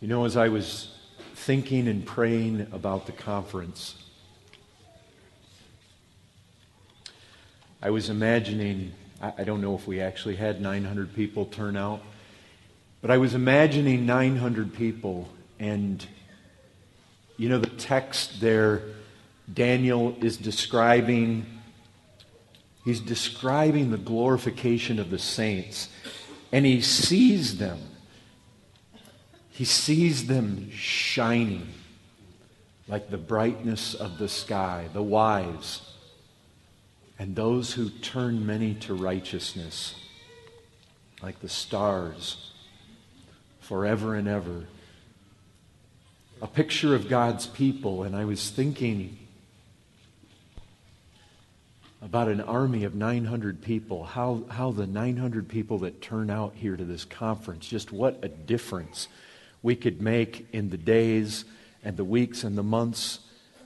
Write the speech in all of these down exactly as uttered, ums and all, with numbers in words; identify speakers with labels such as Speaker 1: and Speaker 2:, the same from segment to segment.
Speaker 1: You know, as I was thinking and praying about the conference, I was imagining, I don't know if we actually had nine hundred people turn out, but I was imagining nine hundred people, and you know, the text there, Daniel is describing, he's describing the glorification of the saints, and he sees them. He sees them shining like the brightness of the sky, the wise, and those who turn many to righteousness, like the stars, forever and ever. A picture of God's people, and I was thinking about an army of nine hundred people, how, how the nine hundred people that turn out here to this conference, just what a difference we could make in the days and the weeks and the months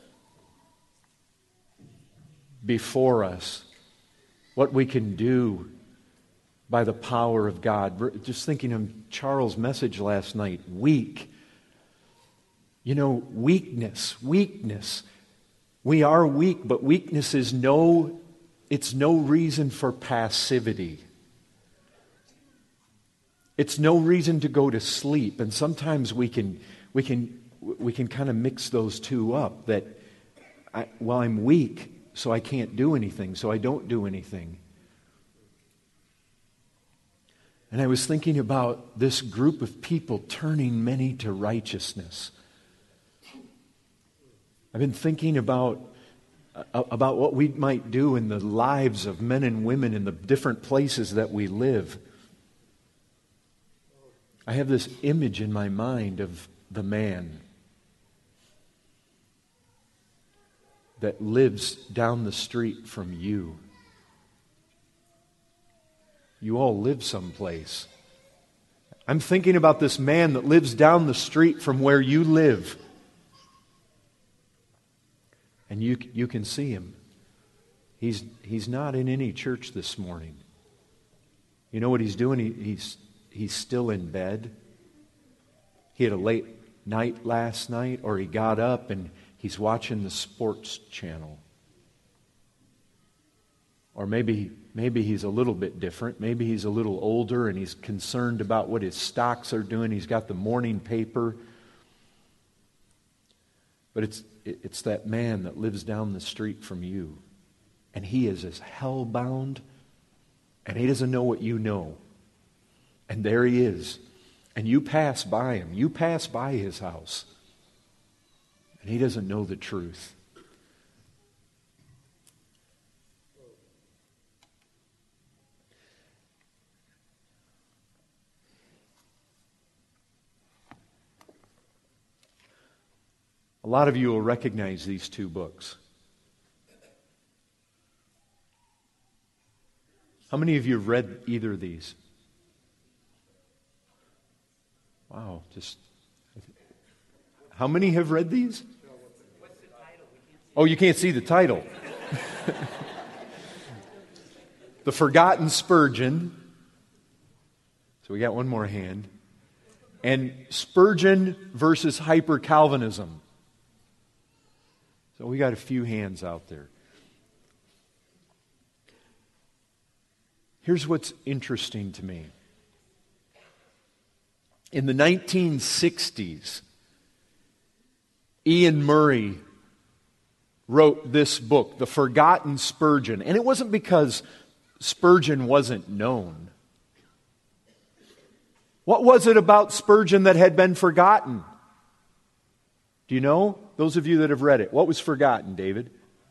Speaker 1: before us. What we can do by the power of God. Just thinking of Charles' message last night, weak. You know, weakness, weakness. We are weak, but weakness is no, it's no reason for passivity. It's no reason to go to sleep. And sometimes we can we can we can kind of mix those two up, that I, well, I'm weak, so I can't do anything, so I don't do anything. And I was thinking about this group of people turning many to righteousness. I've been thinking about about what we might do in the lives of men and women in the different places that we live. I have this image in my mind of the man that lives down the street from you. You all live someplace. I'm thinking about this man that lives down the street from where you live. And you you can see him. He's he's not in any church this morning. You know what he's doing? He, he's he's still in bed. He had a late night last night, or he got up and he's watching the sports channel. Or maybe maybe he's a little bit different. Maybe he's a little older and he's concerned about what his stocks are doing. He's got the morning paper. But it's it's that man that lives down the street from you. And he is as hell-bound, and he doesn't know what you know. And there he is. And you pass by him. You pass by his house. And he doesn't know the truth. A lot of you will recognize these two books. How many of you have read either of these? Wow, just... How many have read these?
Speaker 2: What's the title?
Speaker 1: Oh, you can't see the title. The Forgotten Spurgeon. So we got one more hand. And Spurgeon versus Hyper-Calvinism. So we got a few hands out there. Here's what's interesting to me. In the nineteen sixties, Ian Murray wrote this book, The Forgotten Spurgeon. And it wasn't because Spurgeon wasn't known. What was it about Spurgeon that had been forgotten? Do you know? Those of you that have read it. What was forgotten, David?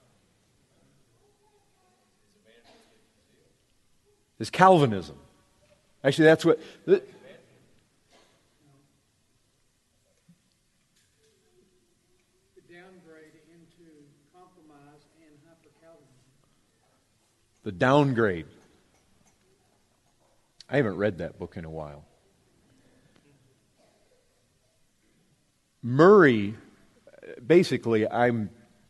Speaker 1: His Calvinism. Actually, that's what... The, The downgrade. I haven't read that book in a while. Murray, basically, I'm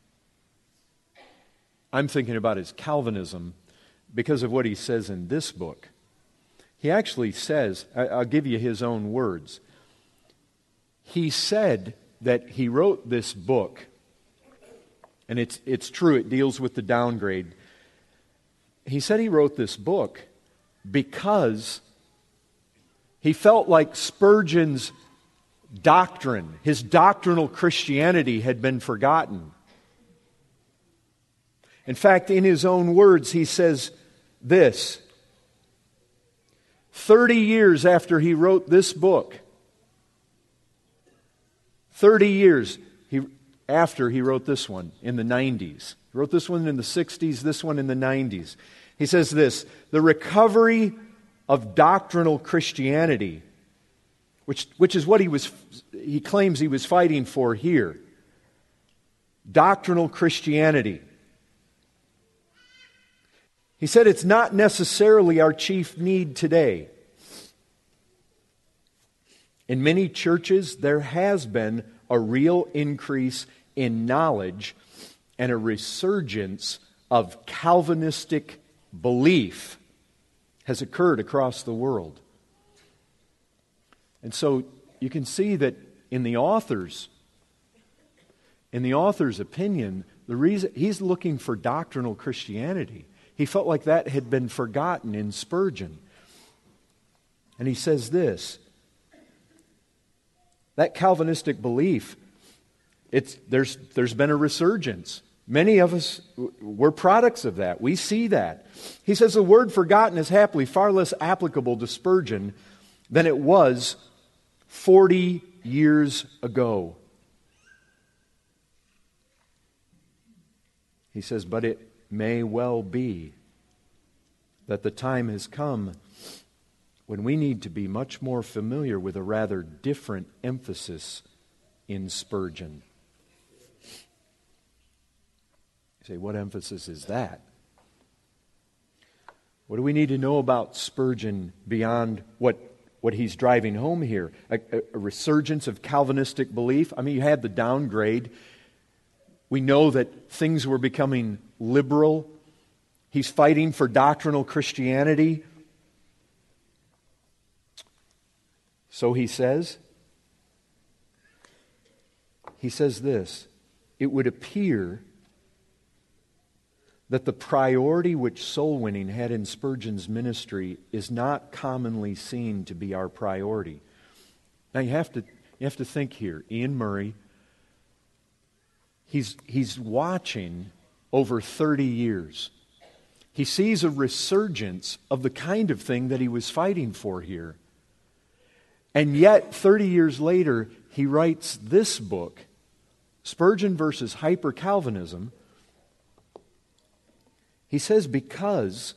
Speaker 1: I'm thinking about his Calvinism because of what he says in this book. He actually says, I'll give you his own words. he said that he wrote this book, and it's, it's true, it deals with the downgrade. He said he wrote this book because he felt like Spurgeon's doctrine, his doctrinal Christianity, had been forgotten. In fact, in his own words, he says this: thirty years after he wrote this book, thirty years he, after he wrote this one in the nineties. He wrote this one in the sixties, this one in the nineties. He says this: the recovery of doctrinal Christianity, which, which is what he was, he claims he was fighting for here. Doctrinal Christianity. He said it's not necessarily our chief need today. In many churches, there has been a real increase in knowledge and a resurgence of Calvinistic belief has occurred across the world. And so you can see that in the author's, in the author's opinion, the reason he's looking for doctrinal Christianity. He felt like that had been forgotten in Spurgeon. And he says this: that Calvinistic belief, it's, there's, there's been a resurgence. Many of us, we're products of that. We see that. He says the word forgotten is happily far less applicable to Spurgeon than it was forty years ago. He says, but it may well be that the time has come when we need to be much more familiar with a rather different emphasis in Spurgeon. You say, what emphasis is that? What do we need to know about Spurgeon beyond what, what he's driving home here? A, a, a resurgence of Calvinistic belief? I mean, you had the downgrade. We know that things were becoming liberal. He's fighting for doctrinal Christianity. So he says, he says this: it would appear that the priority which soul winning had in Spurgeon's ministry is not commonly seen to be our priority. Now you have to you have to think here. Ian Murray, he's he's watching over thirty years. He sees a resurgence of the kind of thing that he was fighting for here. And yet, thirty years later, he writes this book, Spurgeon versus Hyper-Calvinism. He says because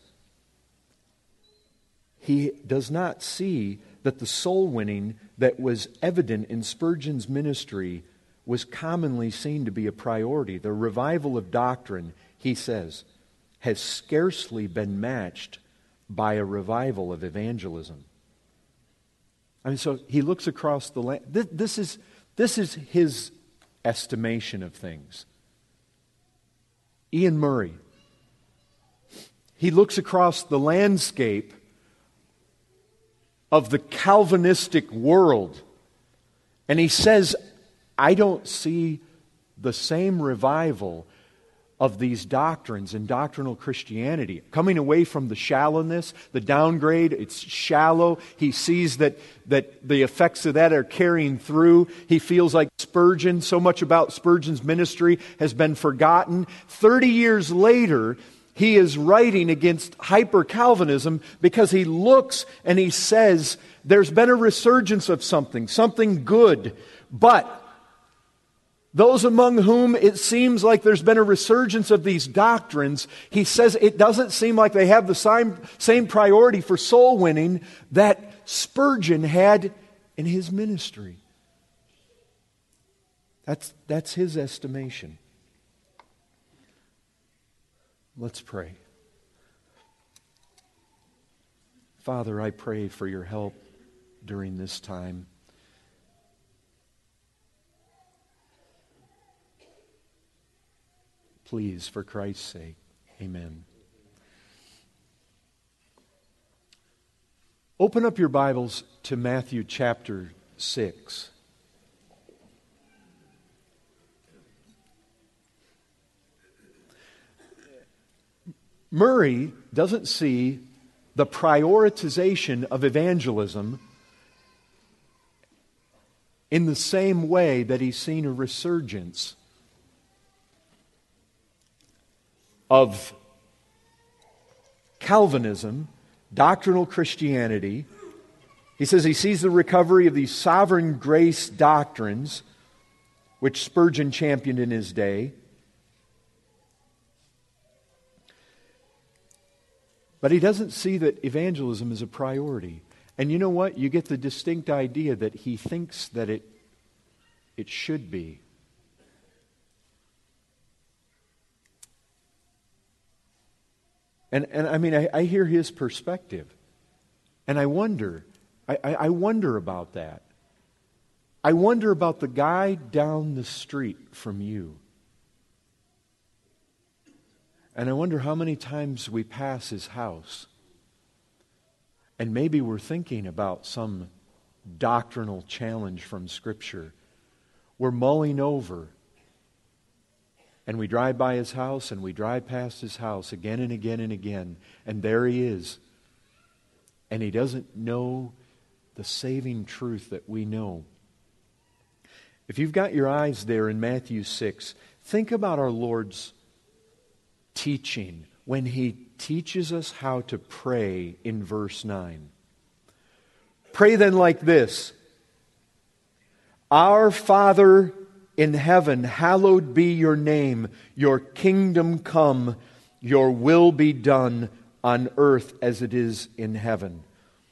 Speaker 1: he does not see that the soul winning that was evident in Spurgeon's ministry was commonly seen to be a priority. The revival of doctrine, he says, has scarcely been matched by a revival of evangelism. I mean, so he looks across the land. This, this is, this is his estimation of things. Ian Murray, he looks across the landscape of the Calvinistic world, and he says, I don't see the same revival of these doctrines and doctrinal Christianity. Coming away from the shallowness, the downgrade, it's shallow. He sees that, that the effects of that are carrying through. He feels like Spurgeon, so much about Spurgeon's ministry has been forgotten. Thirty years later, he is writing against hyper-Calvinism because he looks and he says, there's been a resurgence of something, something good, but those among whom it seems like there's been a resurgence of these doctrines, he says it doesn't seem like they have the same, same priority for soul winning that Spurgeon had in his ministry. That's, that's his estimation. Let's pray. Father, I pray for your help during this time. Please, for Christ's sake, amen. Open up your Bibles to Matthew chapter six. Murray doesn't see the prioritization of evangelism in the same way that he's seen a resurgence of Calvinism, doctrinal Christianity. He says he sees the recovery of these sovereign grace doctrines, which Spurgeon championed in his day. But he doesn't see that evangelism is a priority. And you know what? You get the distinct idea that he thinks that it, it should be. And, and I mean, I, I hear his perspective. And I wonder, I, I, I wonder about that. I wonder about the guy down the street from you. And I wonder how many times we pass his house. And maybe we're thinking about some doctrinal challenge from Scripture. We're mulling over. And we drive by his house and we drive past his house again and again and again. And there he is. And he doesn't know the saving truth that we know. If you've got your eyes there in Matthew six, think about our Lord's teaching when he teaches us how to pray in verse nine. Pray then like this: Our Father in heaven, hallowed be your name. Your kingdom come. Your will be done on earth as it is in heaven.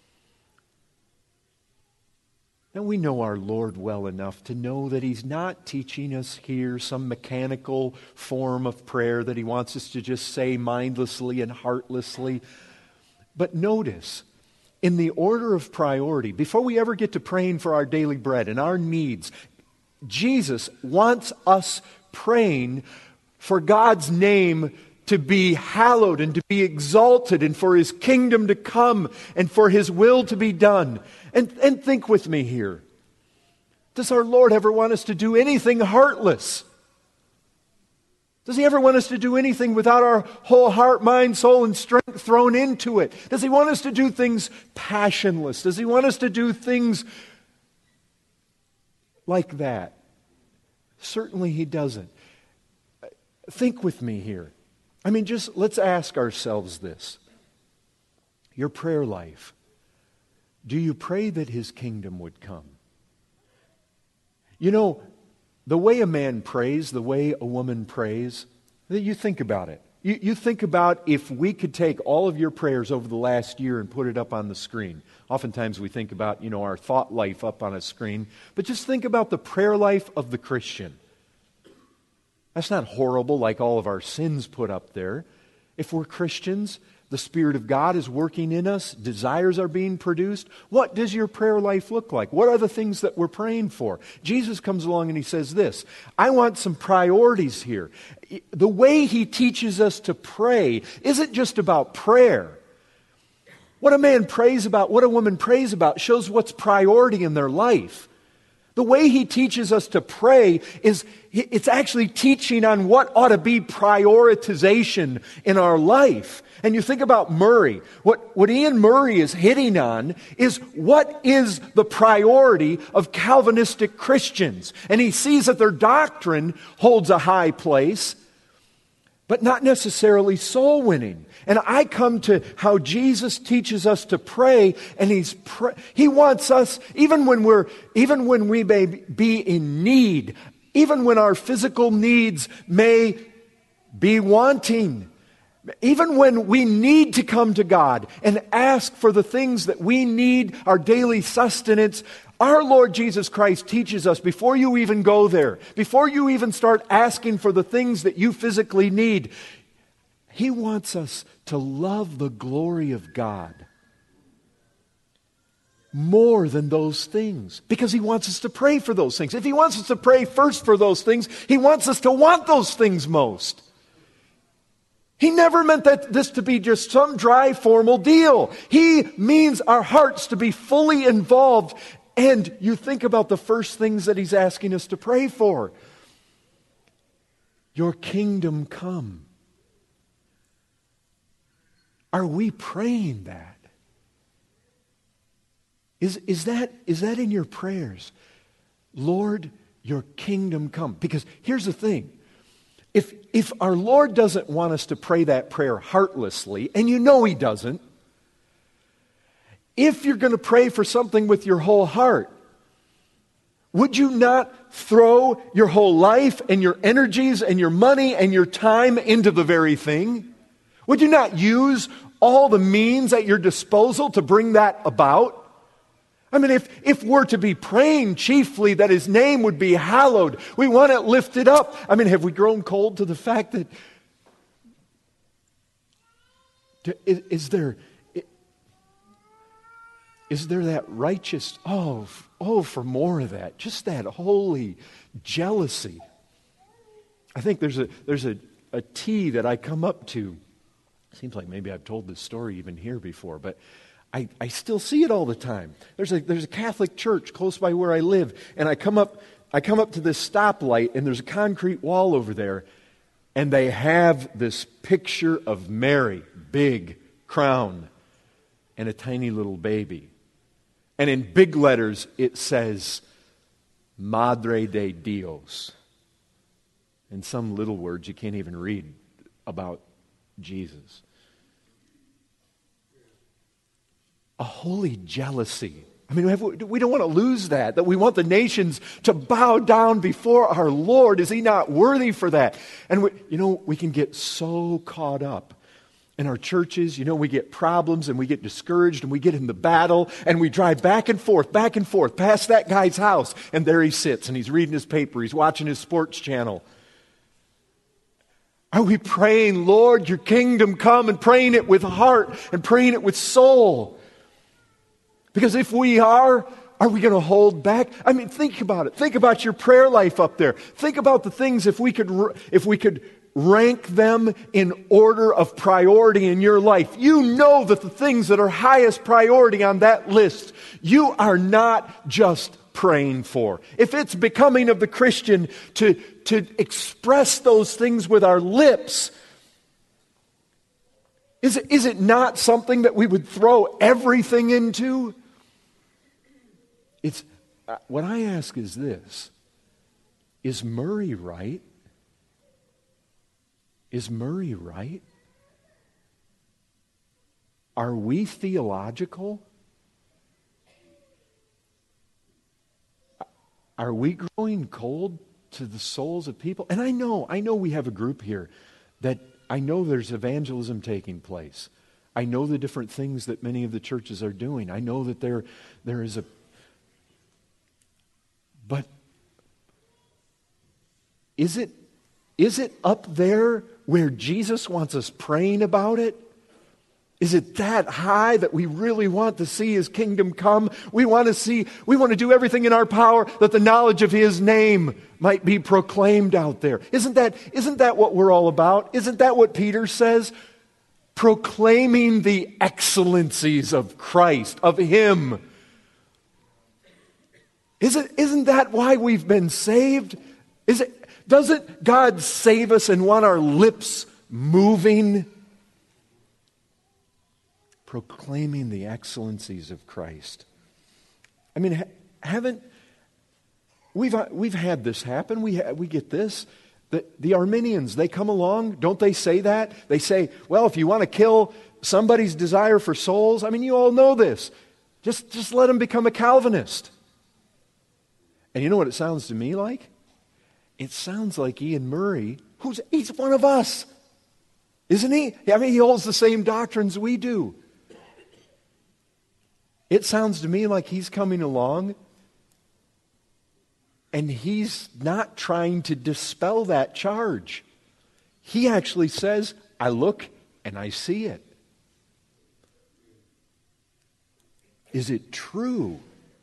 Speaker 1: Now we know our Lord well enough to know that He's not teaching us here some mechanical form of prayer that He wants us to just say mindlessly and heartlessly. But notice, in the order of priority, before we ever get to praying for our daily bread and our needs, Jesus wants us praying for God's name to be hallowed and to be exalted and for His kingdom to come and for His will to be done. And, and think with me here. Does our Lord ever want us to do anything heartless? Does He ever want us to do anything without our whole heart, mind, soul, and strength thrown into it? Does He want us to do things passionless? Does He want us to do things like that? Certainly He doesn't. Think with me here. I mean, just let's ask ourselves this. Your prayer life. Do you pray that His kingdom would come? You know, the way a man prays, the way a woman prays, you think about it. You, you think about if we could take all of your prayers over the last year and put it up on the screen. Oftentimes we think about, you know, our thought life up on a screen. But just think about the prayer life of the Christian. That's not horrible like all of our sins put up there. If we're Christians, the Spirit of God is working in us. Desires are being produced. What does your prayer life look like? What are the things that we're praying for? Jesus comes along and He says this: I want some priorities here. The way He teaches us to pray isn't just about prayer. What a man prays about, what a woman prays about, shows what's priority in their life. The way He teaches us to pray is, it's actually teaching on what ought to be prioritization in our life. And you think about Murray. What, what Ian Murray is hitting on is what is the priority of Calvinistic Christians. And he sees that their doctrine holds a high place, but not necessarily soul winning. And I come to how Jesus teaches us to pray, and he's pr- He wants us, even when we're, even when we may be in need, even when our physical needs may be wanting, even when we need to come to God and ask for the things that we need, our daily sustenance, our Lord Jesus Christ teaches us before you even go there, before you even start asking for the things that you physically need, He wants us to love the glory of God more than those things, because He wants us to pray for those things. If He wants us to pray first for those things, He wants us to want those things most. He never meant that this to be just some dry formal deal. He means our hearts to be fully involved. And you think about the first things that He's asking us to pray for. Your kingdom come. Are we praying that? Is, is that, is that in your prayers? Lord, your kingdom come. Because here's the thing. If, if our Lord doesn't want us to pray that prayer heartlessly, and you know He doesn't, if you're going to pray for something with your whole heart, would you not throw your whole life and your energies and your money and your time into the very thing? Would you not use all the means at your disposal to bring that about? I mean, if, if we're to be praying chiefly that His name would be hallowed, we want it lifted up. I mean, have we grown cold to the fact that, is, is there, is there that righteous, oh, oh, for more of that, just that holy jealousy. I think there's a, there's a, a T that I come up to. Seems like maybe I've told this story even here before, but I, I still see it all the time. There's a there's a Catholic church close by where I live, and I come up I come up to this stoplight, and there's a concrete wall over there, and they have this picture of Mary, big crown, and a tiny little baby. And in big letters it says, Madre de Dios. And some little words you can't even read about Jesus. A holy jealousy. I mean, we don't want to lose that, that we want the nations to bow down before our Lord. Is He not worthy for that? And, we, you know, we can get so caught up in our churches. You know, we get problems and we get discouraged and we get in the battle and we drive back and forth, back and forth, past that guy's house. And there he sits and he's reading his paper. He's watching his sports channel. Are we praying, Lord, your kingdom come, and praying it with heart and praying it with soul? Because if we are, are we going to hold back? I mean, think about it. Think about your prayer life up there. Think about the things, if we could, if we could rank them in order of priority in your life. You know that the things that are highest priority on that list, you are not just praying for. If it's becoming of the Christian to, to express those things with our lips, is it, is it not something that we would throw everything into? It's, uh, what I ask is this: is Murray right? Is Murray right? Are we theological? Are we growing cold to the souls of people? And I know, I know we have a group here that I know there's evangelism taking place. I know the different things that many of the churches are doing. I know that there, there is a... But is it, is it up there where Jesus wants us praying about it? Is it that high that we really want to see His kingdom come? We want to see, we want to do everything in our power that the knowledge of His name might be proclaimed out there. Isn't that, isn't that what we're all about? Isn't that what Peter says? Proclaiming the excellencies of Christ, of Him. Isn't, isn't that why we've been saved? Is it, doesn't God save us and want our lips moving? Proclaiming the excellencies of Christ. I mean, ha- haven't we've uh, we've had this happen? We ha- we get this. The the Arminians, they come along, don't they say that? They say, well, if you want to kill somebody's desire for souls, I mean, you all know this. Just just let them become a Calvinist. And you know what it sounds to me like? It sounds like Ian Murray, who's he's one of us, isn't he? I mean, he holds the same doctrines we do. It sounds to me like he's coming along and he's not trying to dispel that charge. He actually says, I look and I see it. Is it true?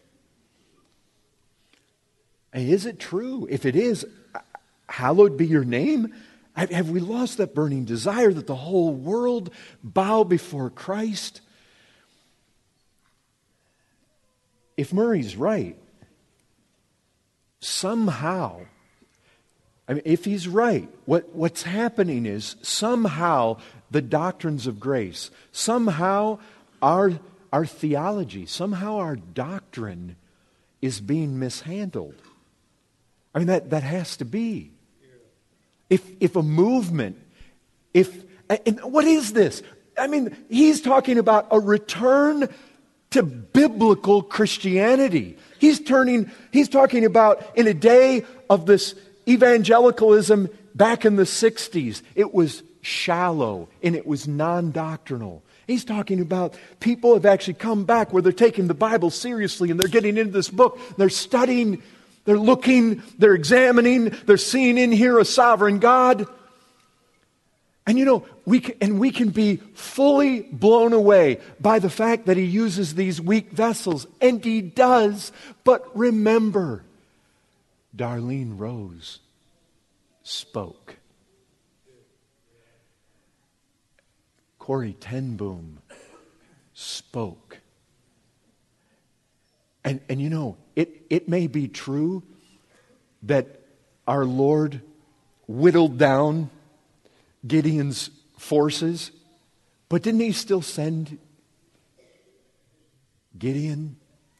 Speaker 1: And is it true? If it is, hallowed be your name. Have we lost that burning desire that the whole world bow before Christ? If Murray's right, somehow I mean, if he's right, what, what's happening is somehow the doctrines of grace, somehow our, our theology, somehow our doctrine is being mishandled. I mean, that, that has to be. If, if a movement, if, and what is this? I mean, he's talking about a return to biblical Christianity. He's turning, he's talking about in a day of this evangelicalism back in the sixties, it was shallow and it was non-doctrinal. He's talking about people have actually come back where they're taking the Bible seriously and they're getting into this book, they're studying, they're looking, they're examining, they're seeing in here a sovereign God. And you know, we can, and we can be fully blown away by the fact that he uses these weak vessels, and he does. But remember, Darlene Rose spoke. Corrie ten Boom spoke. And, and you know, it, it may be true that our Lord whittled down Gideon's forces, but didn't he still send Gideon?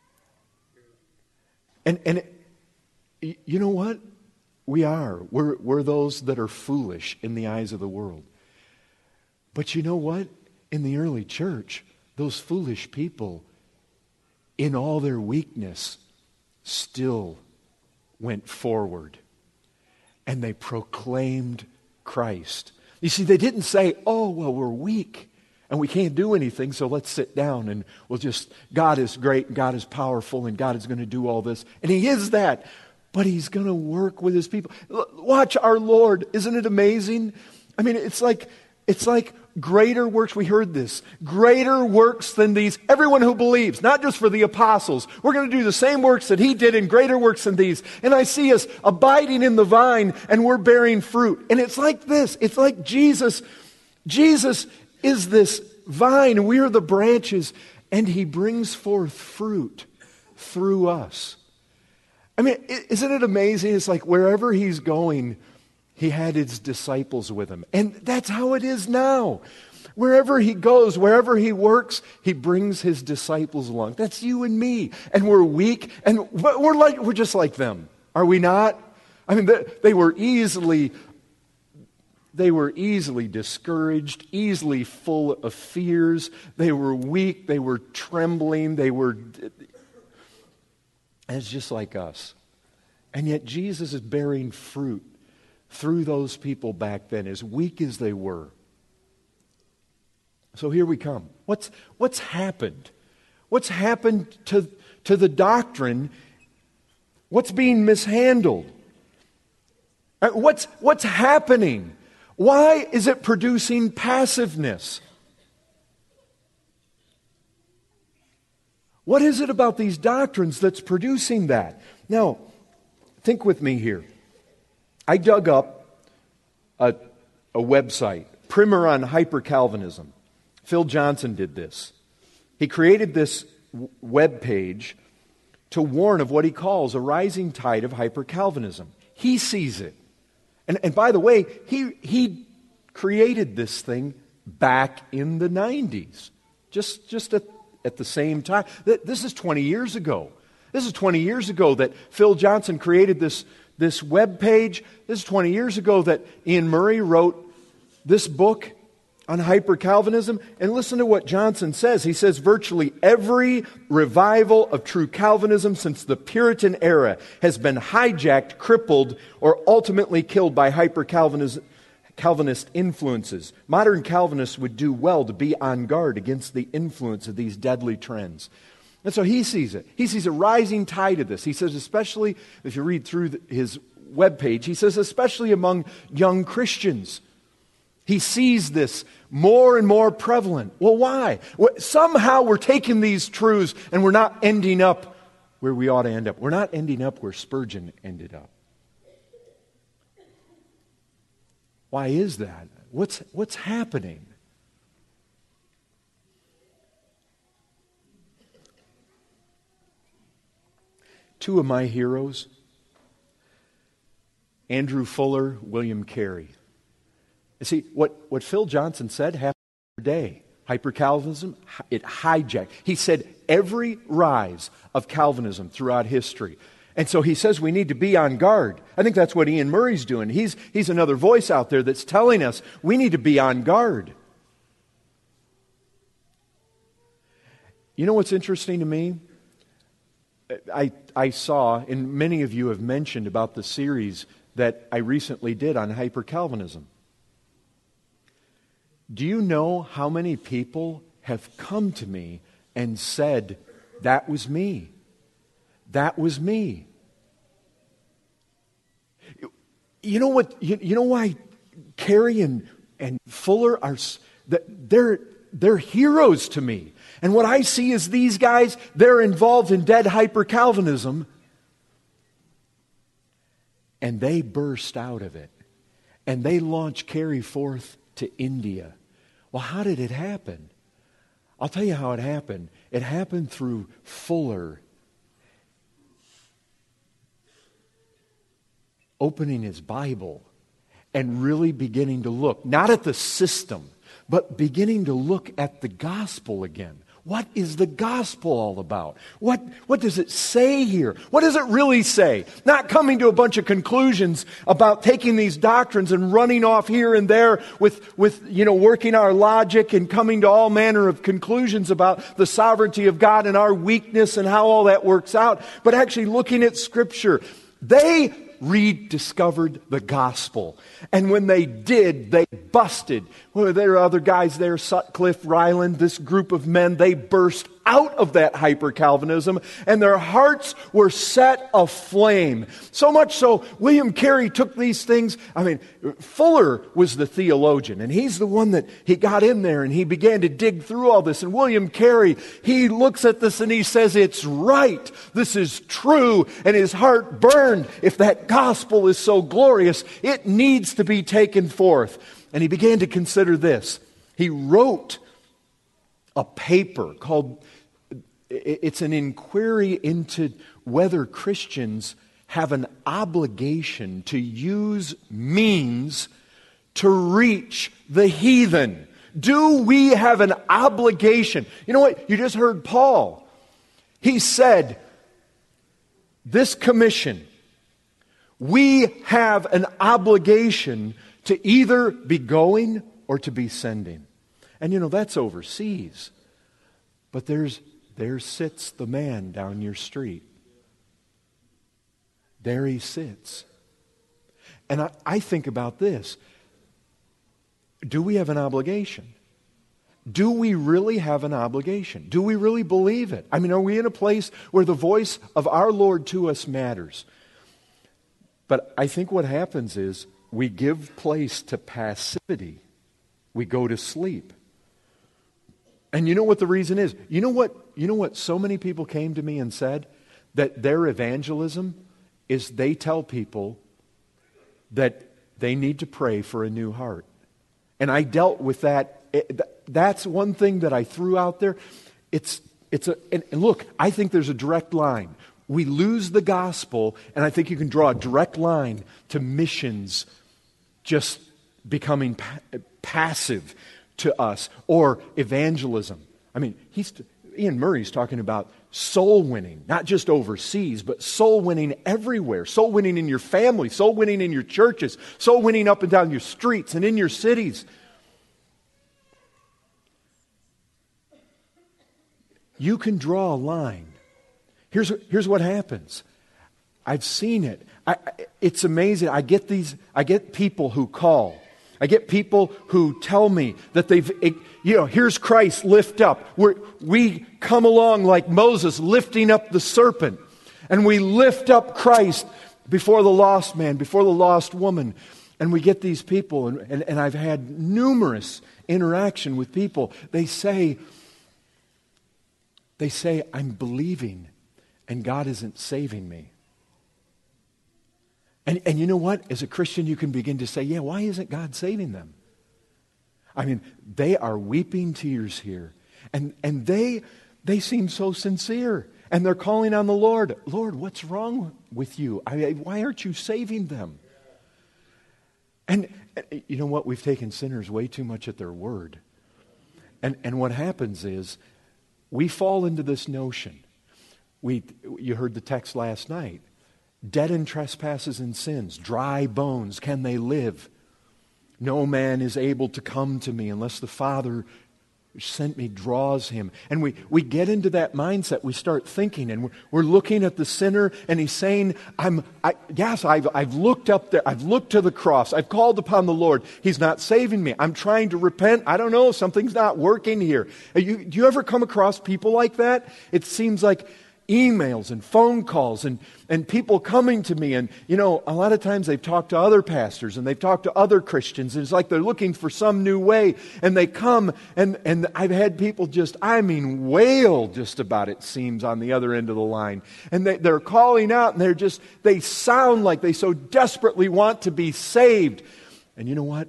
Speaker 1: And and it, you know what? We are. We're, we're those that are foolish in the eyes of the world. But you know what? In the early church, those foolish people, in all their weakness, still went forward. And they proclaimed Christ. You see, they didn't say, oh, well, we're weak and we can't do anything, so let's sit down and we'll just, God is great, and God is powerful, and God is going to do all this. And he is that, but he's going to work with his people. L- watch our Lord. Isn't it amazing? I mean, it's like, it's like greater works. We heard this. Greater works than these. Everyone who believes, not just for the apostles. We're going to do the same works that he did and greater works than these. And I see us abiding in the vine and we're bearing fruit. And it's like this. It's like Jesus. Jesus is this vine and we are the branches, and he brings forth fruit through us. I mean, isn't it amazing? It's like wherever he's going, he had his disciples with him. And that's how it is now. Wherever he goes, wherever he works, he brings his disciples along. That's you and me. And we're weak, and we're like we're just like them. Are we not? I mean, they, they were easily they were easily discouraged, easily full of fears. They were weak, they were trembling, they were it's just like us. And yet Jesus is bearing fruit through those people back then, as weak as they were. So here we come. What's, what's happened? What's happened to, to the doctrine? What's being mishandled? What's, what's happening? Why is it producing passiveness? What is it about these doctrines that's producing that? Now, think with me here. I dug up a, a website, Primer on Hyper-Calvinism. Phil Johnson did this. He created this w- web page to warn of what he calls a rising tide of hyper-Calvinism. He sees it. And, and by the way, he, he created this thing back in the nineties, just, just at, at the same time. This is twenty years ago. This is twenty years ago that Phil Johnson created this This web page. This is twenty years ago that Ian Murray wrote this book on hyper-Calvinism. And listen to what Johnson says. He says, virtually every revival of true Calvinism since the Puritan era has been hijacked, crippled, or ultimately killed by hyper-Calvinist Calvinist influences. Modern Calvinists would do well to be on guard against the influence of these deadly trends. And so he sees it. He sees a rising tide of this. He says, especially, if you read through the, his webpage, he says, especially among young Christians. He sees this more and more prevalent. Well, why? Well, somehow we're taking these truths and we're not ending up where we ought to end up. We're not ending up where Spurgeon ended up. Why is that? What's, what's happening? Two of my heroes, Andrew Fuller, William Carey. You see, what, what Phil Johnson said happened today. Hyper-Calvinism, it hijacked. He said every rise of Calvinism throughout history. And so he says we need to be on guard. I think that's what Ian Murray's doing. He's, he's another voice out there that's telling us we need to be on guard. You know what's interesting to me? I, I saw, and many of you have mentioned about the series that I recently did on hyper-Calvinism. Do you know how many people have come to me and said, that was me? That was me. You know what? You, you know why Carey and, and Fuller are, they're, they're heroes to me. And what I see is these guys, they're involved in dead hyper-Calvinism. And they burst out of it. And they launched Carey forth to India. Well, how did it happen? I'll tell you how it happened. It happened through Fuller opening his Bible and really beginning to look, not at the system, but beginning to look at the gospel again. What is the gospel all about? What, what does it say here? What does it really say? Not coming to a bunch of conclusions about taking these doctrines and running off here and there with, with, you know, working our logic and coming to all manner of conclusions about the sovereignty of God and our weakness and how all that works out, but actually looking at Scripture. They rediscovered the gospel. And when they did, they busted. Well, there are other guys there, Sutcliffe, Ryland, this group of men, they burst out of that hyper-Calvinism, and their hearts were set aflame. So much so, William Carey took these things. I mean, Fuller was the theologian, and he's the one that he got in there, and he began to dig through all this. And William Carey, he looks at this and he says, it's right. This is true. And his heart burned. If that gospel is so glorious, it needs to be taken forth. And he began to consider this. He wrote a paper called, it's an inquiry into whether Christians have an obligation to use means to reach the heathen. Do we have an obligation? You know what? You just heard Paul. He said, this commission, we have an obligation to either be going or to be sending. And you know, that's overseas. But there's there sits the man down your street. There he sits. And I, I think about this. Do we have an obligation? Do we really have an obligation? Do we really believe it? I mean, are we in a place where the voice of our Lord to us matters? But I think what happens is we give place to passivity. We go to sleep. And you know what the reason is? You know what, you know what so many people came to me and said? That their evangelism is they tell people that they need to pray for a new heart. And I dealt with that. That's one thing that I threw out there. It's, it's a, and look, I think there's a direct line. We lose the gospel, and I think you can draw a direct line to missions just becoming pa- passive to us, or evangelism. I mean, he's Ian Murray's talking about soul winning, not just overseas, but soul winning everywhere. Soul winning in your family, soul winning in your churches, soul winning up and down your streets and in your cities. You can draw a line. Here's, here's what happens. I've seen it. I, it's amazing. I get these, I get people who call. I get people who tell me that they've, you know, here's Christ, lift up. We're, we come along like Moses lifting up the serpent. And we lift up Christ before the lost man, before the lost woman. And we get these people, and, and, and I've had numerous interaction with people. They say, they say, I'm believing and God isn't saving me. And, and you know what? As a Christian, you can begin to say, yeah, why isn't God saving them? I mean, they are weeping tears here. And, and they, they seem so sincere. And they're calling on the Lord. Lord, what's wrong with you? I mean, why aren't you saving them? And you know what? We've taken sinners way too much at their word. And and what happens is we fall into this notion. We you heard the text last night. Dead in trespasses and sins, dry bones, can they live? No man is able to come to me unless the Father who sent me draws him. And we, we get into that mindset. We start thinking, and we're, we're looking at the sinner, and he's saying, I'm, I, yes, I've, I've looked up there. I've looked to the cross. I've called upon the Lord. He's not saving me. I'm trying to repent. I don't know. Something's not working here. You, do you ever come across people like that? It seems like emails and phone calls and, and people coming to me, and you know, a lot of times they've talked to other pastors and they've talked to other Christians, and it's like they're looking for some new way, and they come and, and I've had people just, I mean, wail just about, it seems, on the other end of the line, and they, they're calling out, and they're just, they sound like they so desperately want to be saved. And you know what?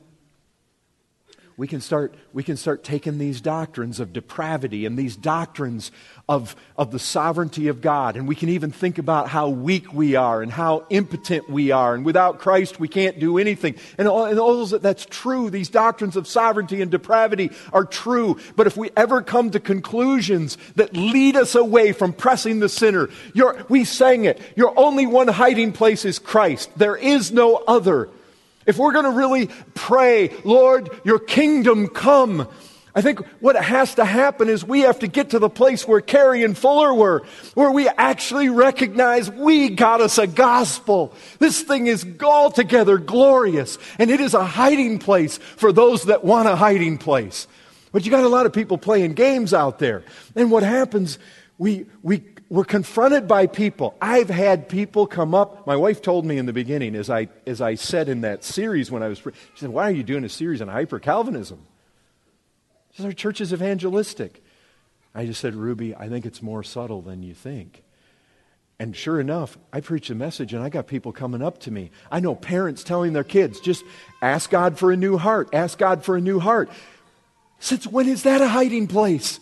Speaker 1: We can start, we can start taking these doctrines of depravity and these doctrines of, of the sovereignty of God, and we can even think about how weak we are and how impotent we are, and without Christ we can't do anything. And all, and all those, that's true. These doctrines of sovereignty and depravity are true. But if we ever come to conclusions that lead us away from pressing the sinner, you're, we sang it, your only one hiding place is Christ. There is no other. If we're going to really pray, Lord, your kingdom come, I think what has to happen is we have to get to the place where Carrie and Fuller were, where we actually recognize we got us a gospel. This thing is altogether glorious, and it is a hiding place for those that want a hiding place. But you got a lot of people playing games out there. And what happens, we we we're confronted by people. I've had people come up. My wife told me in the beginning, as I as I said in that series when I was, she said, "Why are you doing a series on hyper-Calvinism? She said, our church is evangelistic." I just said, "Ruby, I think it's more subtle than you think." And sure enough, I preached a message and I got people coming up to me. I know parents telling their kids, just ask God for a new heart. Ask God for a new heart. Since when is that a hiding place?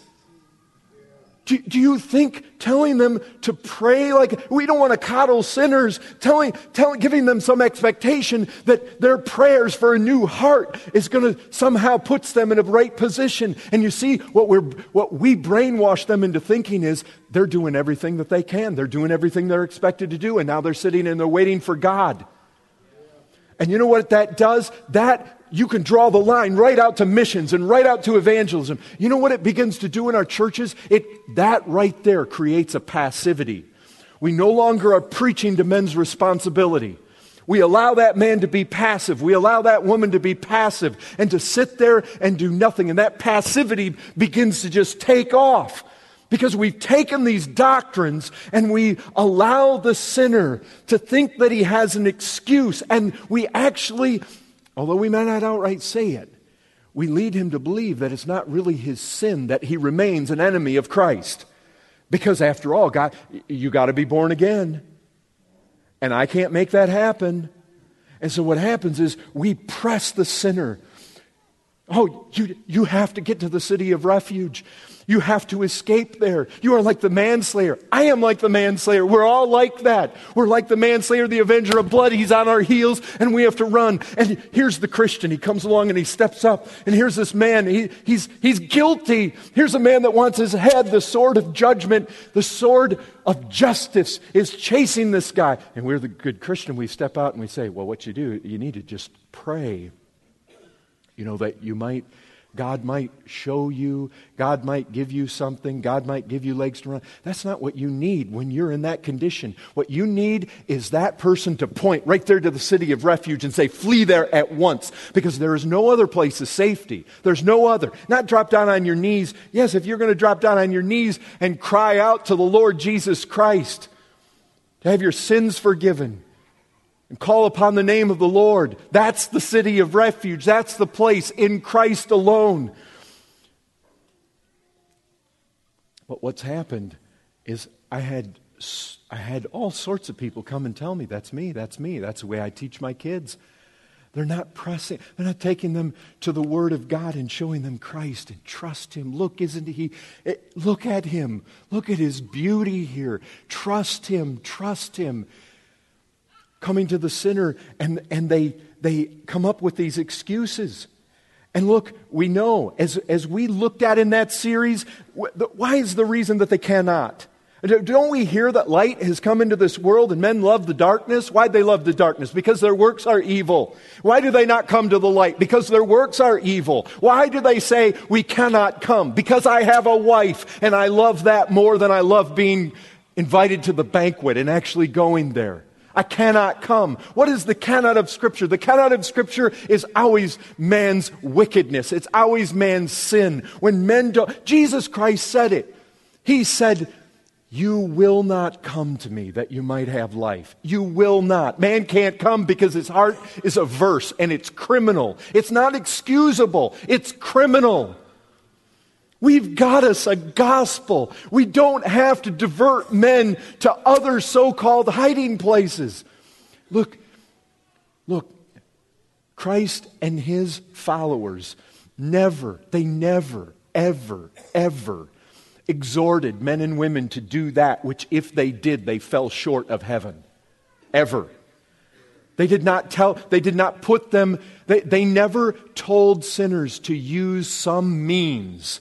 Speaker 1: Do, do you think telling them to pray like, we don't want to coddle sinners, telling, telling, giving them some expectation that their prayers for a new heart is going to somehow puts them in a right position? And you see, what we're what we brainwash them into thinking is they're doing everything that they can. They're doing everything they're expected to do, and now they're sitting and they're waiting for God. And you know what that does? That you can draw the line right out to missions and right out to evangelism. You know what it begins to do in our churches? It that right there creates a passivity. We no longer are preaching to men's responsibility. We allow that man to be passive. We allow that woman to be passive and to sit there and do nothing. And that passivity begins to just take off. Because we've taken these doctrines and we allow the sinner to think that he has an excuse. And we actually, although we may not outright say it, we lead him to believe that it's not really his sin that he remains an enemy of Christ. Because after all, God, you got to be born again. And I can't make that happen. And so what happens is we press the sinner. Oh, you, you have to get to the city of refuge. You have to escape there. You are like the manslayer. I am like the manslayer. We're all like that. We're like the manslayer, the avenger of blood. He's on our heels and we have to run. And here's the Christian. He comes along and he steps up. And here's this man. He, he's, he's guilty. Here's a man that wants his head. The sword of judgment, the sword of justice is chasing this guy. And we're the good Christian. We step out and we say, well, what you do, you need to just pray. You know, that you might, God might show you, God might give you something, God might give you legs to run. That's not what you need when you're in that condition. What you need is that person to point right there to the city of refuge and say, flee there at once, because there is no other place of safety. There's no other. Not drop down on your knees. Yes, if you're going to drop down on your knees and cry out to the Lord Jesus Christ to have your sins forgiven, and call upon the name of the Lord. That's the city of refuge. That's the place in Christ alone. But what's happened is I had I had all sorts of people come and tell me, that's me, that's me. That's the way I teach my kids. They're not pressing, they're not taking them to the Word of God and showing them Christ and trust Him. Look, isn't He, look at Him. Look at His beauty here. Trust Him, trust Him. coming to the sinner, and, and they, they come up with these excuses. And look, we know, as, as we looked at in that series, why is the reason that they cannot? Don't we hear that light has come into this world and men love the darkness? Why'd they love the darkness? Because their works are evil. Why do they not come to the light? Because their works are evil. Why do they say, we cannot come? Because I have a wife and I love that more than I love being invited to the banquet and actually going there. I cannot come. What is the cannot of Scripture? The cannot of Scripture is always man's wickedness. It's always man's sin. When men don't, Jesus Christ said it. He said, you will not come to me that you might have life. You will not. Man can't come because his heart is averse and it's criminal. It's not excusable. It's criminal. We've got us a gospel. We don't have to divert men to other so-called hiding places. Look, look, Christ and his followers never, they never, ever, ever exhorted men and women to do that which if they did, they fell short of heaven. Ever. They did not tell, they did not put them, they, they never told sinners to use some means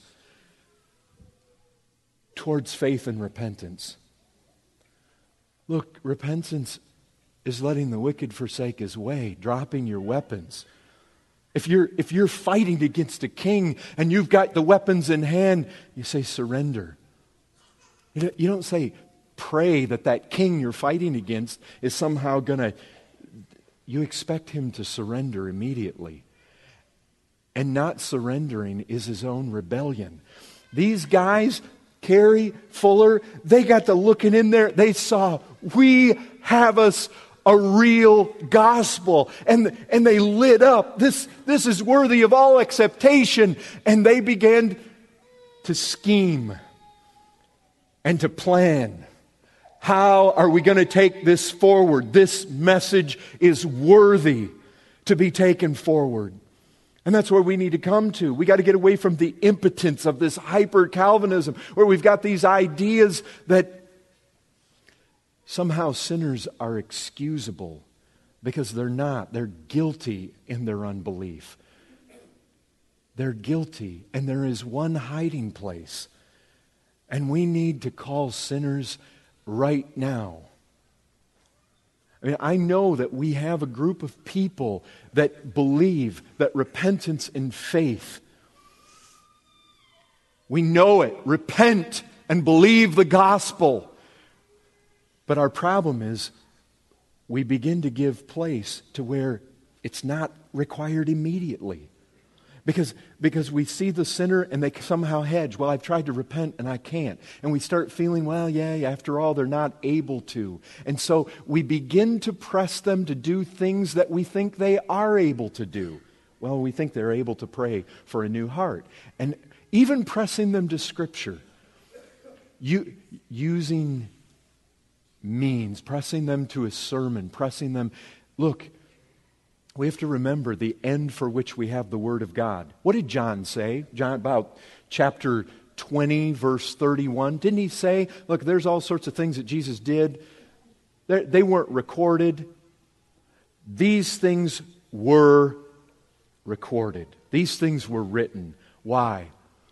Speaker 1: towards faith and repentance. Look, repentance is letting the wicked forsake his way, dropping your weapons. If you're, if you're fighting against a king and you've got the weapons in hand, you say surrender. You don't, you don't say pray that that king you're fighting against is somehow going to, you expect him to surrender immediately. And not surrendering is his own rebellion. These guys, Carey, Fuller, they got to looking in there. They saw, we have us a real gospel. And, and they lit up. This, this is worthy of all acceptation. And they began to scheme and to plan. How are we going to take this forward? This message is worthy to be taken forward. And that's where we need to come to. We got to get away from the impotence of this hyper-Calvinism, where we've got these ideas that somehow sinners are excusable because they're not. They're guilty in their unbelief. They're guilty, and there is one hiding place. And we need to call sinners right now. I mean, I know that we have a group of people that believe that repentance and faith, we know it. Repent and believe the gospel. But our problem is we begin to give place to where it's not required immediately. Because, because we see the sinner and they somehow hedge. Well, I've tried to repent and I can't. And we start feeling, well, yeah, after all, they're not able to. And so we begin to press them to do things that we think they are able to do. Well, we think they're able to pray for a new heart. And even pressing them to Scripture. You, using means, pressing them to a sermon, pressing them. Look, we have to remember the end for which we have the Word of God. What did John say? John, about chapter twenty, verse thirty-one. Didn't he say, look, there's all sorts of things that Jesus did. They're, they weren't recorded. These things were recorded. These things were written. Why?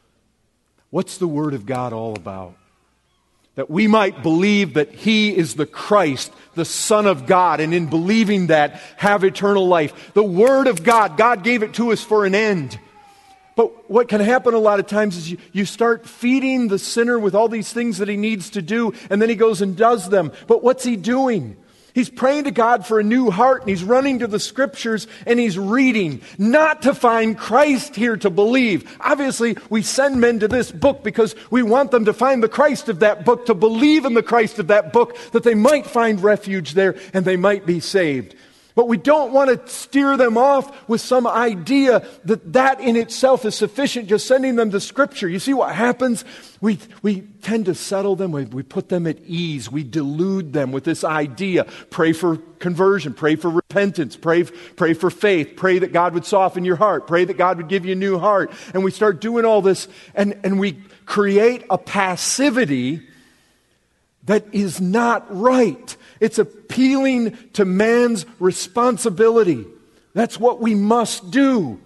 Speaker 1: What's the Word of God all about? That we might believe that He is the Christ, the Son of God, and in believing that, have eternal life. The Word of God, God gave it to us for an end. But what can happen a lot of times is you, you start feeding the sinner with all these things that he needs to do, and then he goes and does them. But what's he doing? He's praying to God for a new heart, and he's running to the Scriptures, and he's reading, not to find Christ here to believe. Obviously, we send men to this book because we want them to find the Christ of that book, to believe in the Christ of that book, that they might find refuge there, and they might be saved. But we don't want to steer them off with some idea that that in itself is sufficient, just sending them to Scripture. You see what happens? We, we tend to settle them. We, we put them at ease. We delude them with this idea. Pray for conversion. Pray for repentance. Pray, pray for faith. Pray that God would soften your heart. Pray that God would give you a new heart. And we start doing all this, and, and we create a passivity that is not right. It's appealing to man's responsibility. That's what we must do.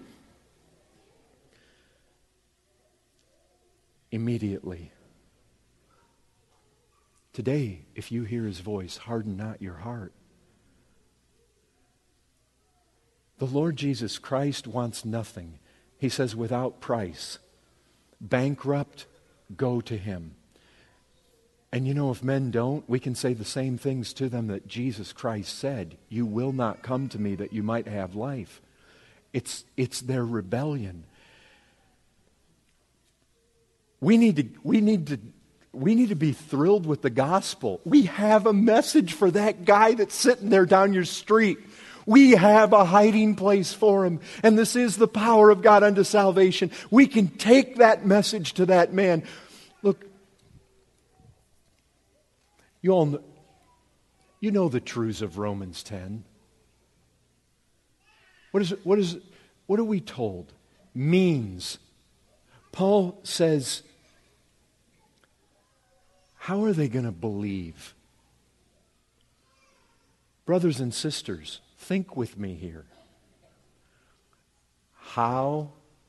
Speaker 1: Immediately. Today, if you hear His voice, harden not your heart. The Lord Jesus Christ wants nothing. He says, without price. Bankrupt, go to Him. And you know, if men don't, we can say the same things to them that Jesus Christ said. You will not come to me that you might have life. It's, it's their rebellion. We need to, we need to, we need to be thrilled with the gospel. We have a message for that guy that's sitting there down your street. We have a hiding place for him. And this is the power of God unto salvation. We can take that message to that man. Look, you all know, you know the truths of Romans ten. What is it, what is it, what are we told? Means. Paul says, how are they going to believe? Brothers and sisters, think with me here. How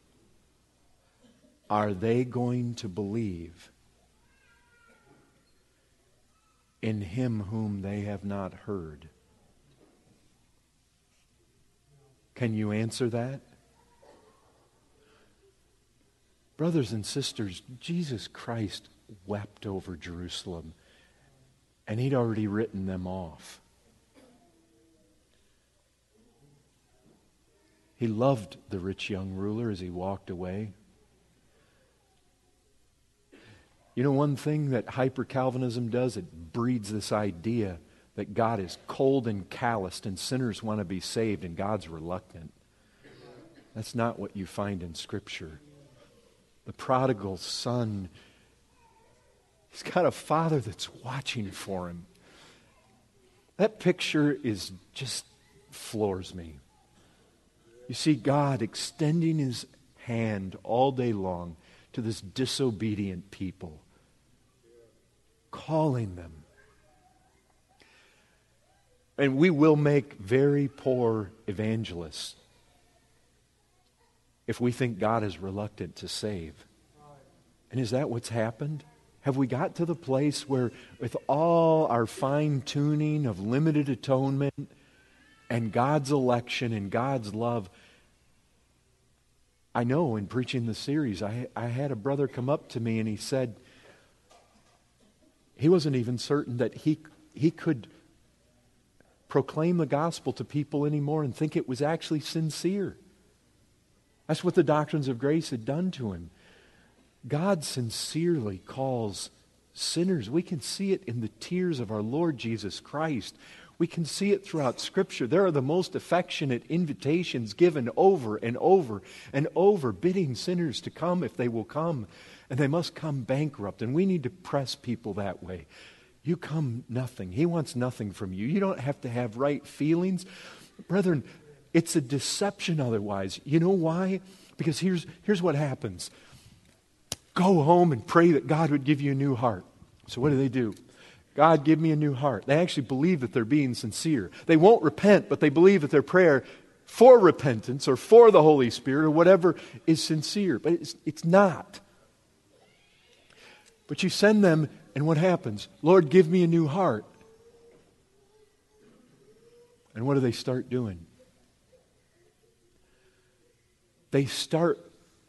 Speaker 1: are they going to believe in Him whom they have not heard? Can you answer that? Brothers and sisters, Jesus Christ wept over Jerusalem, and He'd already written them off. He loved the rich young ruler as he walked away. You know, one thing that hyper-Calvinism does, it breeds this idea that God is cold and calloused and sinners want to be saved and God's reluctant. That's not what you find in Scripture. The prodigal son, he's got a father that's watching for him. That picture is just floors me. You see God extending His hand all day long to this disobedient people, calling them. And we will make very poor evangelists if we think God is reluctant to save. And is that what's happened? Have we got to the place where, with all our fine-tuning of limited atonement and God's election and God's love, I know in preaching the series, I, I had a brother come up to me and he said he wasn't even certain that he he could proclaim the gospel to people anymore and think it was actually sincere. That's what the doctrines of grace had done to him. God sincerely calls sinners. We can see it in the tears of our Lord Jesus Christ. We can see it throughout Scripture. There are the most affectionate invitations given over and over and over, bidding sinners to come if they will come. And they must come bankrupt. And we need to press people that way. You come nothing. He wants nothing from you. You don't have to have right feelings. Brethren, it's a deception otherwise. You know why? Because here's, here's what happens. Go home and pray that God would give you a new heart. So what do they do? God, give me a new heart. They actually believe that they're being sincere. They won't repent, but they believe that their prayer for repentance or for the Holy Spirit or whatever is sincere. But it's, it's not. But you send them, and what happens? Lord, give me a new heart. And what do they start doing? They start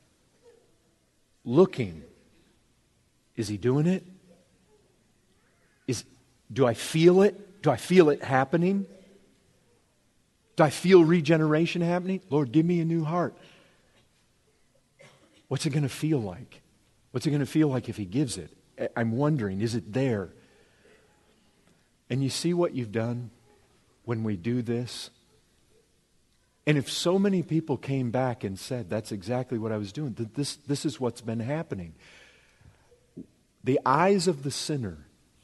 Speaker 1: looking. Is He doing it? Is, do I feel it? Do I feel it happening? Do I feel regeneration happening? Lord, give me a new heart. What's it going to feel like? What's it going to feel like if He gives it? I'm wondering, is it there? And you see what you've done when we do this? And if so many people came back and said, that's exactly what I was doing, that this, this is what's been happening. The eyes of the sinner,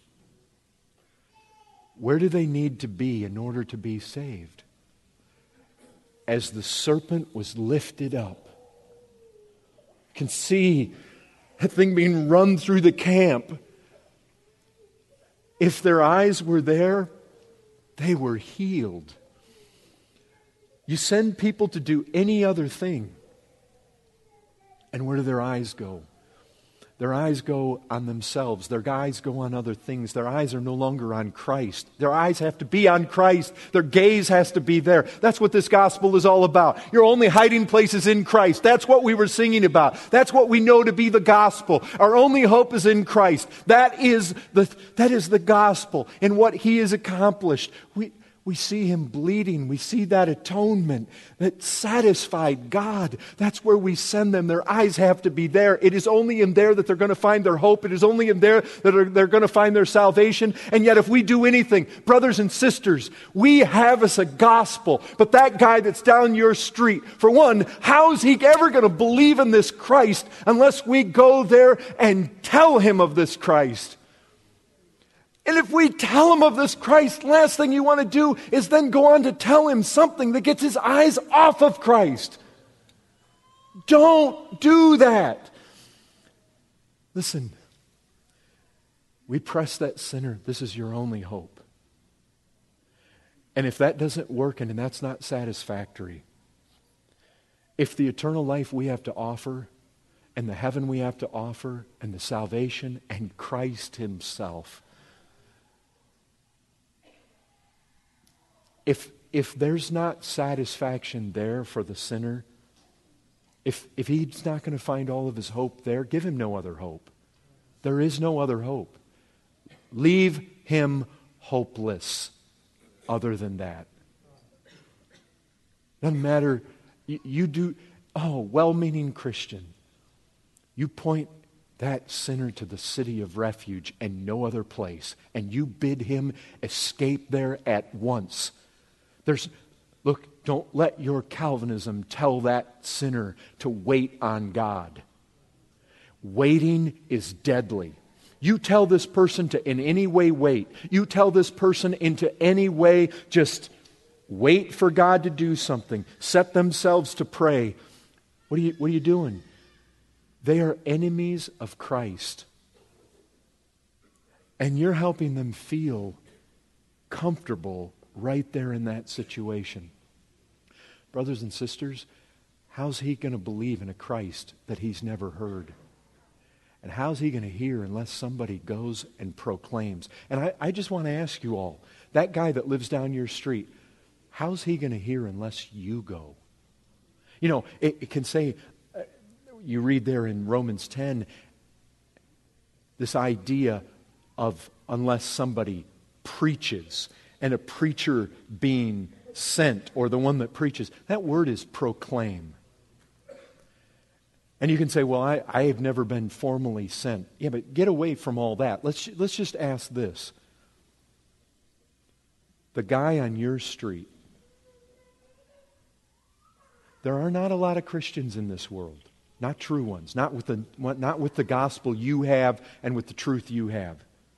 Speaker 1: where do they need to be in order to be saved? As the serpent was lifted up, you can see that thing being run through the camp. If their eyes were there, they were healed. You send people to do any other thing, and where do their eyes go? Their eyes go on themselves. Their eyes go on other things. Their eyes are no longer on Christ. Their eyes have to be on Christ. Their gaze has to be there. That's what this gospel is all about. Your only hiding place is in Christ. That's what we were singing about. That's what we know to be the gospel. Our only hope is in Christ. That is the, that is the gospel and what He has accomplished. We, We see Him bleeding. We see that atonement that satisfied God. That's where we send them. Their eyes have to be there. It is only in there that they're going to find their hope. It is only in there that are, they're going to find their salvation. And yet if we do anything, brothers and sisters, we have us a gospel. But that guy that's down your street, for one, how's he ever going to believe in this Christ unless we go there and tell him of this Christ? And if we tell him of this Christ, last thing you want to do is then go on to tell him something that gets his eyes off of Christ. Don't do that. Listen, we press that sinner. This is your only hope. And if that doesn't work and that's not satisfactory, if the eternal life we have to offer and the heaven we have to offer and the salvation and Christ Himself, If if there's not satisfaction there for the sinner, if if he's not going to find all of his hope there, give him no other hope. There is no other hope. Leave him hopeless other than that. Doesn't matter. You, you do, oh, well-meaning Christian. You point that sinner to the city of refuge and no other place, and you bid him escape there at once. There's, look, don't let your Calvinism tell that sinner to wait on God. Waiting is deadly. You tell this person to in any way wait. You tell this person into any way just wait for God to do something. Set themselves to pray. What are you, what are you doing? They are enemies of Christ. And you're helping them feel comfortable right there in that situation. Brothers and sisters, how's he going to believe in a Christ that he's never heard? And how's he going to hear unless somebody goes and proclaims? And I, I just want to ask you all, that guy that lives down your street, how's he going to hear unless you go? You know, it, it can say, uh, you read there in Romans ten, this idea of unless somebody preaches, and a preacher being sent, or the one that preaches. That word is proclaim. And you can say, well, I, I have never been formally sent. Yeah, but get away from all that. Let's, let's just ask this. The guy on your street, there are not a lot of Christians in this world. Not true ones. Not with the, not with the gospel you have and with the truth you have.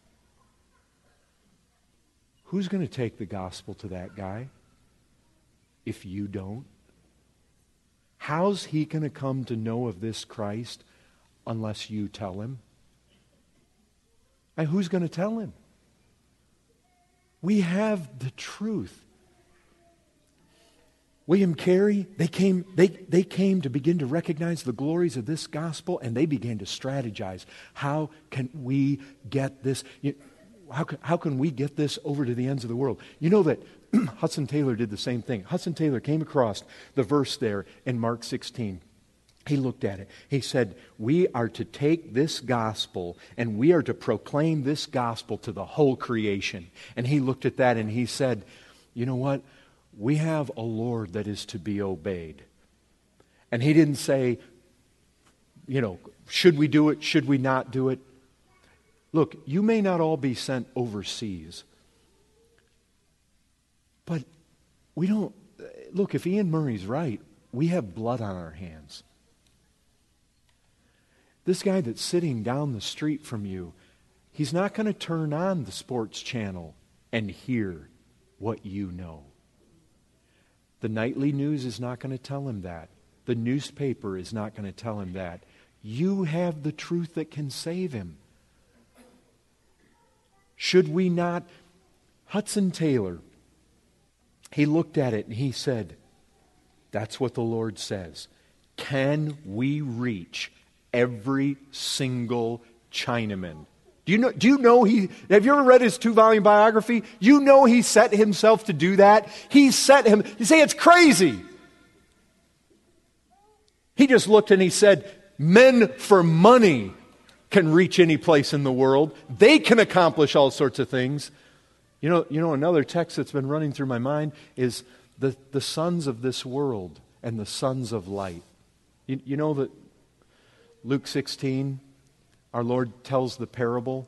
Speaker 1: Who's going to take the gospel to that guy if you don't? How's he going to come to know of this Christ unless you tell him? And who's going to tell him? We have the truth. William Carey, they came, they, they came to begin to recognize the glories of this gospel, and they began to strategize. How can we get this? You, How can, how can we get this over to the ends of the world? You know that Hudson Taylor did the same thing. Hudson Taylor came across the verse there in Mark sixteen. He looked at it. He said, we are to take this gospel and we are to proclaim this gospel to the whole creation. And he looked at that and he said, you know what? We have a Lord that is to be obeyed. And he didn't say, you know, should we do it? Should we not do it? Look, you may not all be sent overseas, but we don't, look, if Ian Murray's right, we have blood on our hands. This guy that's sitting down the street from you, he's not going to turn on the sports channel and hear what you know. The nightly news is not going to tell him that. The newspaper is not going to tell him that. You have the truth that can save him. Should we not? Hudson Taylor, he looked at it and he said, that's what the Lord says. Can we reach every single Chinaman? Do you know, do you know he, have you ever read his two-volume biography? You know he set himself to do that? He set him, you say it's crazy. He just looked and he said, men for money can reach any place in the world. They can accomplish all sorts of things. You know, you know another text that's been running through my mind is the, the sons of this world and the sons of light. You, you know that Luke sixteen, our Lord tells the parable.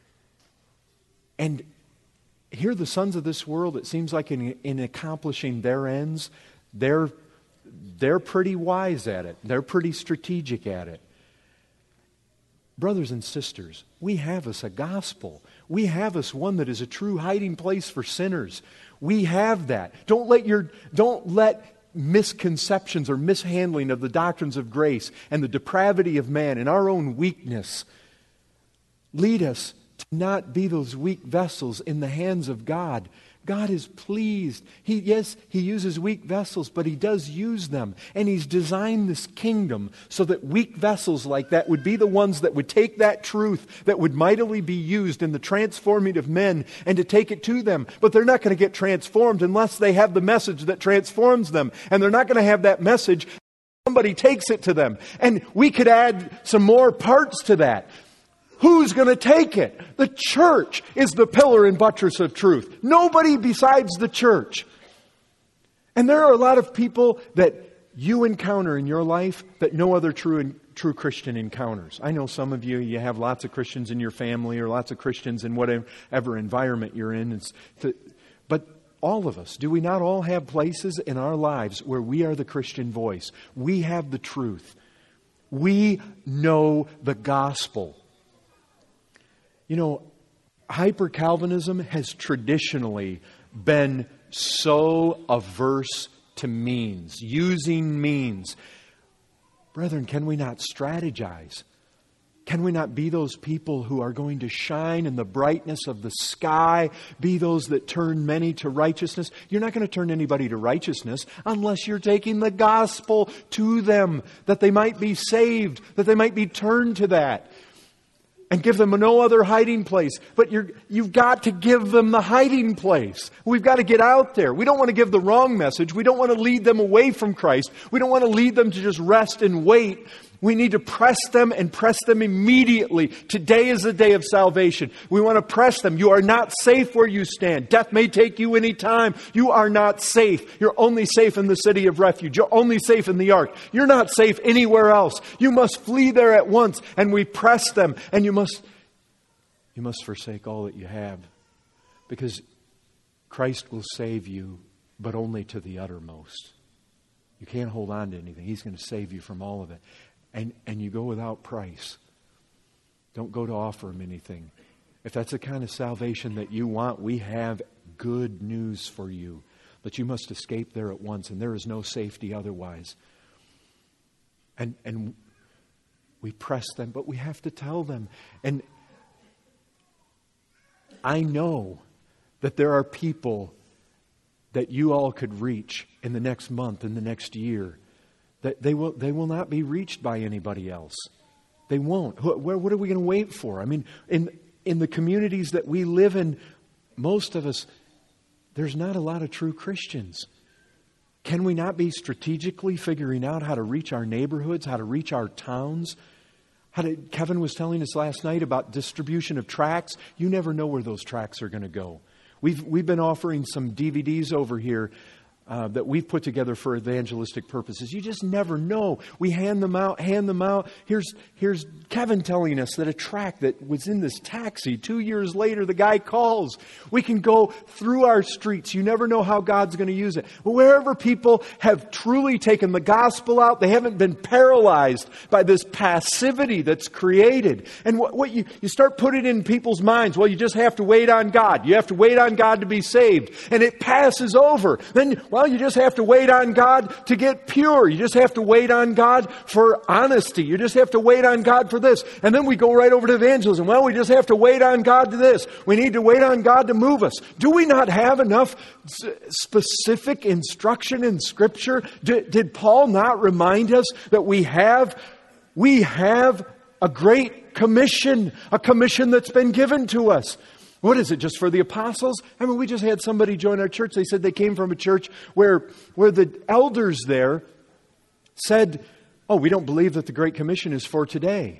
Speaker 1: And here the sons of this world, it seems like in, in accomplishing their ends, they're, they're pretty wise at it. They're pretty strategic at it. Brothers and sisters, we have us a gospel. We have us one that is a true hiding place for sinners. We have that. Don't let your, don't let misconceptions or mishandling of the doctrines of grace and the depravity of man and our own weakness lead us to not be those weak vessels in the hands of God. God is pleased. He, yes, He uses weak vessels, but He does use them. And He's designed this kingdom so that weak vessels like that would be the ones that would take that truth that would mightily be used in the transforming of men and to take it to them. But they're not going to get transformed unless they have the message that transforms them. And they're not going to have that message. Somebody takes it to them. And we could add some more parts to that. Who's going to take it? The church is the pillar and buttress of truth. Nobody besides the church. And there are a lot of people that you encounter in your life that no other true true Christian encounters. I know some of you, you have lots of Christians in your family or lots of Christians in whatever environment you're in. It's to, but all of us, do we not all have places in our lives where we are the Christian voice? We have the truth. We know the gospel. You know, hyper-Calvinism has traditionally been so averse to means, using means. Brethren, can we not strategize? Can we not be those people who are going to shine in the brightness of the sky, be those that turn many to righteousness? You're not going to turn anybody to righteousness unless you're taking the gospel to them, that they might be saved, that they might be turned to that. And give them no other hiding place. But you're, you've got to give them the hiding place. We've got to get out there. We don't want to give the wrong message. We don't want to lead them away from Christ. We don't want to lead them to just rest and wait. We need to press them and press them immediately. Today is the day of salvation. We want to press them. You are not safe where you stand. Death may take you any time. You are not safe. You're only safe in the city of refuge. You're only safe in the ark. You're not safe anywhere else. You must flee there at once. And we press them. And you must, you must forsake all that you have. Because Christ will save you, but only to the uttermost. You can't hold on to anything. He's going to save you from all of it. And and you go without price. Don't go to offer Him anything. If that's the kind of salvation that you want, we have good news for you. But you must escape there at once, and there is no safety otherwise. And and we press them, but we have to tell them. And I know that there are people that you all could reach in the next month, in the next year. That they will they will not be reached by anybody else. They won't. Where, what are we going to wait for? I mean, in in the communities that we live in, most of us, there's not a lot of true Christians. Can we not be strategically figuring out how to reach our neighborhoods, how to reach our towns? How to, Kevin was telling us last night about distribution of tracts. You never know where those tracts are going to go. We've we've been offering some D V Ds over here. Uh, that we've put together for evangelistic purposes. You just never know. We hand them out, hand them out. Here's here's Kevin telling us that a tract that was in this taxi, two years later, the guy calls. We can go through our streets. You never know how God's going to use it. But wherever people have truly taken the gospel out, they haven't been paralyzed by this passivity that's created. And what, what you, you start putting in people's minds, well, you just have to wait on God. You have to wait on God to be saved. And it passes over. Then well, you just have to wait on God to get pure. You just have to wait on God for honesty. You just have to wait on God for this. And then we go right over to evangelism. Well, we just have to wait on God to this. We need to wait on God to move us. Do we not have enough specific instruction in Scripture? Did, did Paul not remind us that we have, we have a great commission, a commission that's been given to us? What is it, just for the apostles? I mean, we just had somebody join our church. They said they came from a church where, where the elders there said, oh, we don't believe that the Great Commission is for today.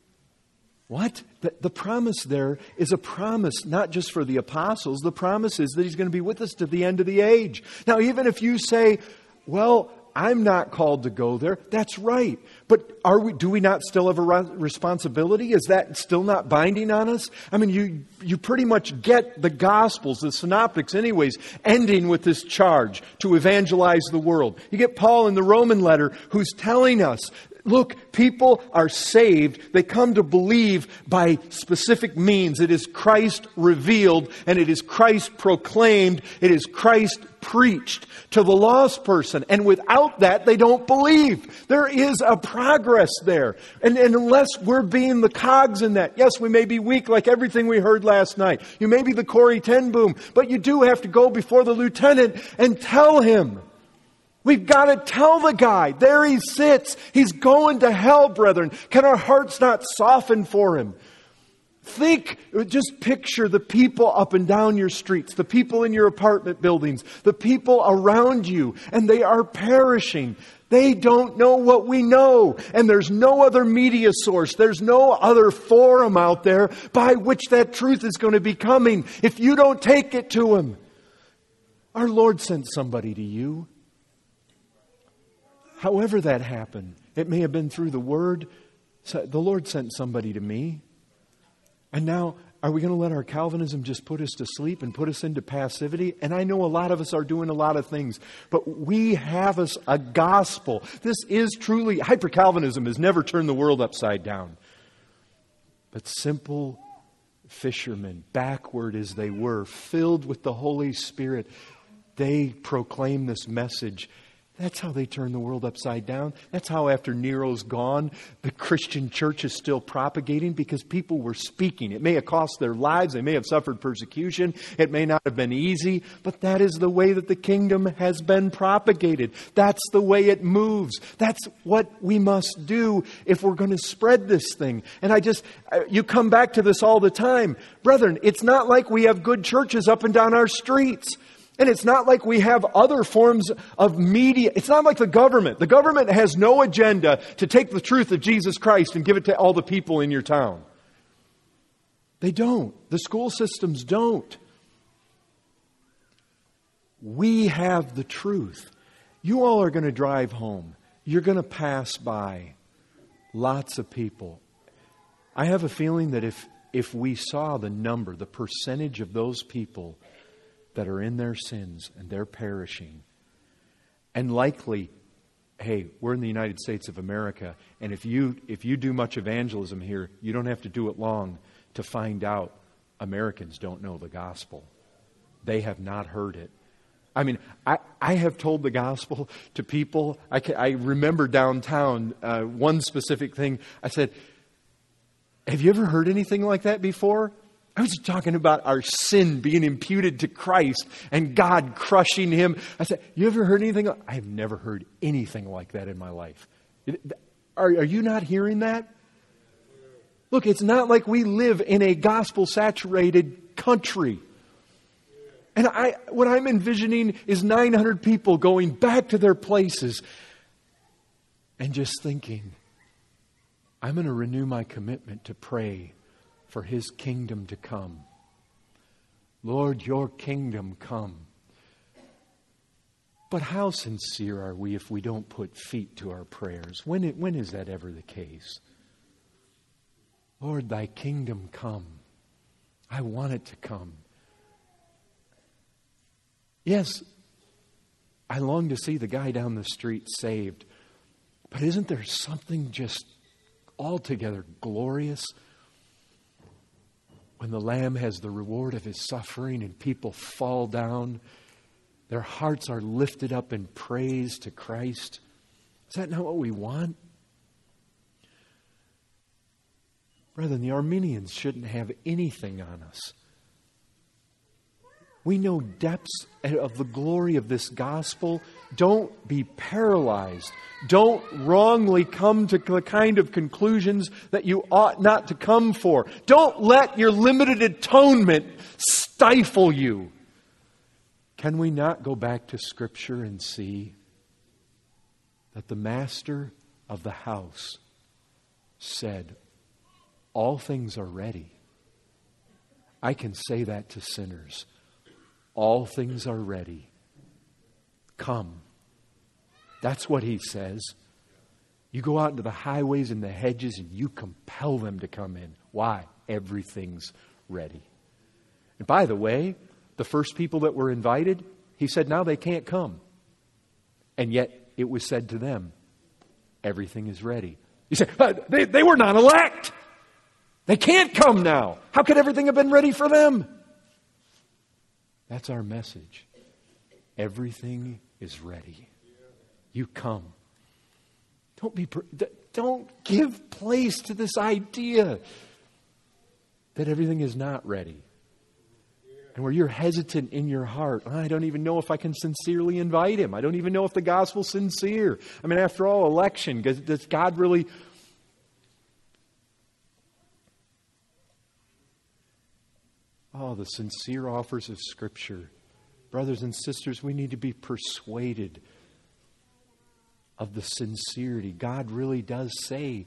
Speaker 1: What? The, the promise there is a promise not just for the apostles. The promise is that He's going to be with us to the end of the age. Now, even if you say, well, I'm not called to go there. That's right. But are we? Do we not still have a responsibility? Is that still not binding on us? I mean, you you pretty much get the Gospels, the Synoptics anyways, ending with this charge to evangelize the world. You get Paul in the Roman letter who's telling us, look, people are saved. They come to believe by specific means. It is Christ revealed and it is Christ proclaimed. It is Christ preached to the lost person. And without that, they don't believe. There is a progress there. And, and unless we're being the cogs in that, yes, we may be weak like everything we heard last night. You may be the Corrie ten Boom, but you do have to go before the lieutenant and tell him. We've got to tell the guy, there he sits. He's going to hell, brethren. Can our hearts not soften for him? Think, just picture the people up and down your streets, the people in your apartment buildings, the people around you, and they are perishing. They don't know what we know. And there's no other media source. There's no other forum out there by which that truth is going to be coming if you don't take it to them. Our Lord sent somebody to you. However that happened, it may have been through the Word. The Lord sent somebody to me. And now, are we going to let our Calvinism just put us to sleep and put us into passivity? And I know a lot of us are doing a lot of things, but we have us a gospel. This is truly, hyper-Calvinism has never turned the world upside down. But simple fishermen, backward as they were, filled with the Holy Spirit, they proclaim this message. That's how they turn the world upside down. That's how after Nero's gone, the Christian church is still propagating because people were speaking. It may have cost their lives. They may have suffered persecution. It may not have been easy, but that is the way that the kingdom has been propagated. That's the way it moves. That's what we must do if we're going to spread this thing. And I just, you come back to this all the time. Brethren, it's not like we have good churches up and down our streets. And it's not like we have other forms of media. It's not like the government. The government has no agenda to take the truth of Jesus Christ and give it to all the people in your town. They don't. The school systems don't. We have the truth. You all are going to drive home. You're going to pass by lots of people. I have a feeling that if, if we saw the number, the percentage of those people that are in their sins and they're perishing. And likely, hey, we're in the United States of America, and if you if you do much evangelism here, you don't have to do it long to find out Americans don't know the gospel. They have not heard it. I mean, I, I have told the gospel to people. I, can, I remember downtown uh, one specific thing. I said, have you ever heard anything like that before? I was talking about our sin being imputed to Christ and God crushing Him. I said, you ever heard anything? I have never heard anything like that in my life. Are, are you not hearing that? Look, it's not like we live in a gospel-saturated country. And I, what I'm envisioning is nine hundred people going back to their places and just thinking, I'm going to renew my commitment to pray for His kingdom to come. Lord, your kingdom come. But how sincere are we if we don't put feet to our prayers? When, it, when is that ever the case? Lord, thy kingdom come. I want it to come. Yes, I long to see the guy down the street saved. But isn't there something just altogether glorious when the Lamb has the reward of His suffering and people fall down, Their hearts are lifted up in praise to Christ. Is that not what we want? Brethren, the Arminians shouldn't have anything on us. We know depths of the glory of this gospel. Don't be paralyzed. Don't wrongly come to the kind of conclusions that you ought not to come for. Don't let your limited atonement stifle you. Can we not go back to Scripture and see that the master of the house said, all things are ready? I can say that to sinners. All things are ready. Come. That's what He says. You go out into the highways and the hedges and you compel them to come in. Why? Everything's ready. And by the way, the first people that were invited, He said now they can't come. And yet it was said to them, everything is ready. You say, but they, they were not elect. They can't come now. How could everything have been ready for them? That's our message. Everything is ready. You come. Don't be, don't give place to this idea that everything is not ready. And where you're hesitant in your heart, I don't even know if I can sincerely invite him. I don't even know if the gospel's sincere. I mean, after all, election, does God really... Oh, the sincere offers of Scripture. Brothers and sisters, we need to be persuaded of the sincerity. God really does say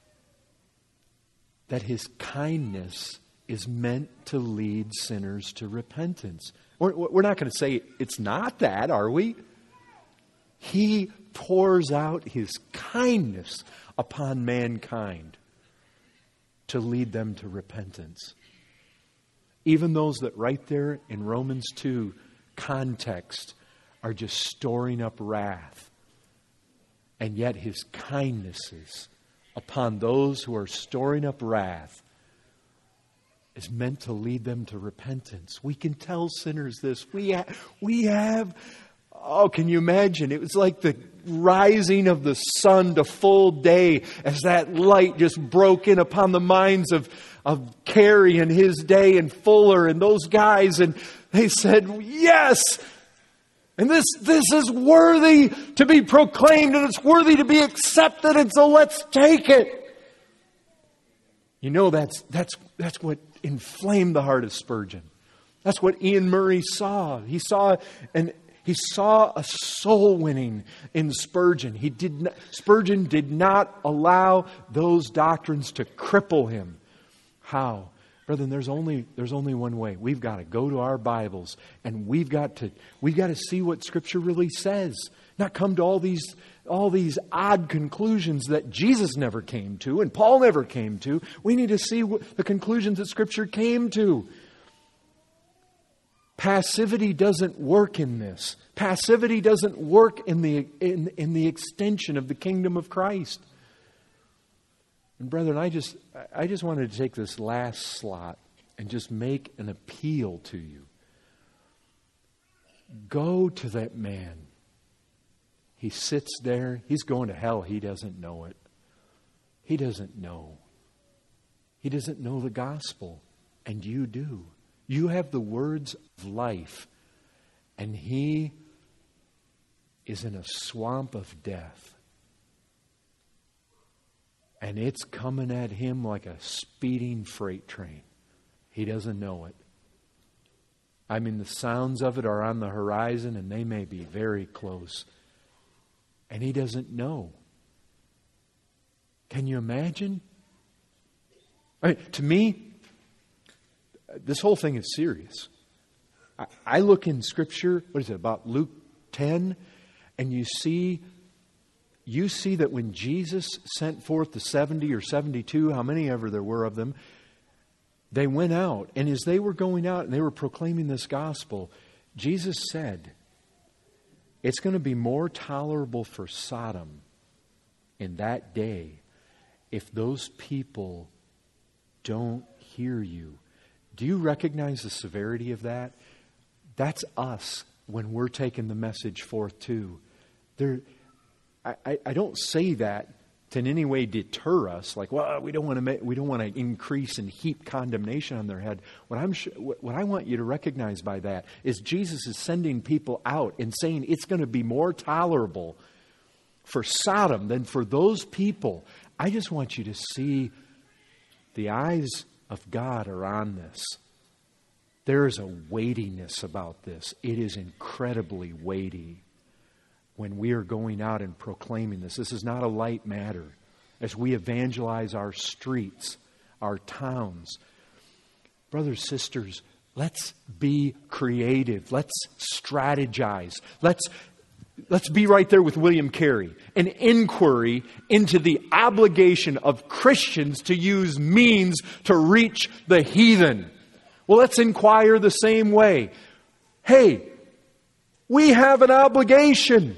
Speaker 1: that His kindness is meant to lead sinners to repentance. We're, we're not going to say it's not that, are we? He pours out His kindness upon mankind to lead them to repentance. Even those that right there in Romans two context are just storing up wrath. And yet His kindnesses upon those who are storing up wrath is meant to lead them to repentance. We can tell sinners this. We, ha- we have, oh, can you imagine? It was like the rising of the sun to full day as that light just broke in upon the minds of, of Carey and his day and Fuller and those guys. And they said, yes! And this, this is worthy to be proclaimed and it's worthy to be accepted. And so let's take it. You know, that's, that's, that's what inflamed the heart of Spurgeon. That's what Ian Murray saw. He saw an He saw a soul winning in Spurgeon. He did not, Spurgeon did not allow those doctrines to cripple him. How? Brethren, there's only there's only one way. We've got to go to our Bibles and we've got to we've got to see what Scripture really says. Not come to all these all these odd conclusions that Jesus never came to and Paul never came to. We need to see what, the conclusions that Scripture came to. Passivity doesn't work in this. Passivity doesn't work in the in, in the extension of the kingdom of Christ. And brethren, I just I just wanted to take this last slot and just make an appeal to you. Go to that man. He sits there. He's going to hell. He doesn't know it. He doesn't know. He doesn't know the gospel. And you do. You have the words of life, and he is in a swamp of death. And it's coming at him like a speeding freight train. He doesn't know it. I mean, the sounds of it are on the horizon, and they may be very close. And he doesn't know. Can you imagine? I mean, to me, this whole thing is serious. I, I look in Scripture, what is it, about Luke ten, and you see, you see that when Jesus sent forth the seventy or seventy-two, how many ever there were of them, they went out. And as they were going out and they were proclaiming this gospel, Jesus said, it's going to be more tolerable for Sodom in that day if those people don't hear you. Do you recognize the severity of that? That's us when we're taking the message forth too. There, I, I, I don't say that to in any way deter us, like, well, we don't want to make, we don't want to increase and heap condemnation on their head. What I'm what I want you to recognize by that is Jesus is sending people out and saying it's going to be more tolerable for Sodom than for those people. I just want you to see the eyes of God are on this. There is a weightiness about this. It is incredibly weighty when we are going out and proclaiming this. This is not a light matter. As we evangelize our streets, our towns, brothers, sisters, let's be creative. Let's strategize. Let's Let's be right there with William Carey. An inquiry into the obligation of Christians to use means to reach the heathen. Well, let's inquire the same way. Hey, we have an obligation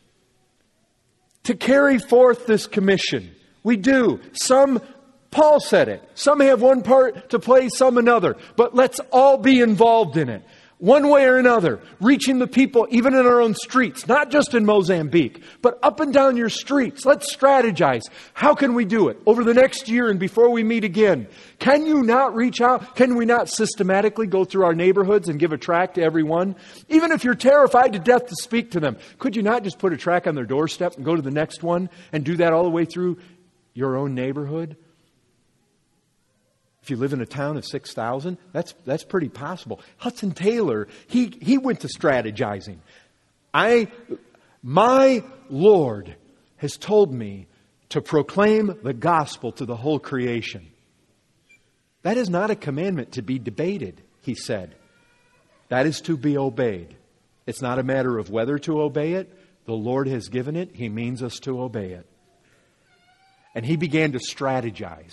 Speaker 1: to carry forth this commission. We do. Some, Paul said it. Some have one part to play, some another. But let's all be involved in it. One way or another, reaching the people even in our own streets, not just in Mozambique, but up and down your streets. Let's strategize. How can we do it over the next year and before we meet again? Can you not reach out? Can we not systematically go through our neighborhoods and give a tract to everyone? Even if you're terrified to death to speak to them, could you not just put a tract on their doorstep and go to the next one and do that all the way through your own neighborhood? If you live in a town of six thousand, that's that's pretty possible. Hudson Taylor, he, he went to strategizing. I, my Lord has told me to proclaim the gospel to the whole creation. That is not a commandment to be debated, he said. That is to be obeyed. It's not a matter of whether to obey it. The Lord has given it. He means us to obey it. And he began to strategize.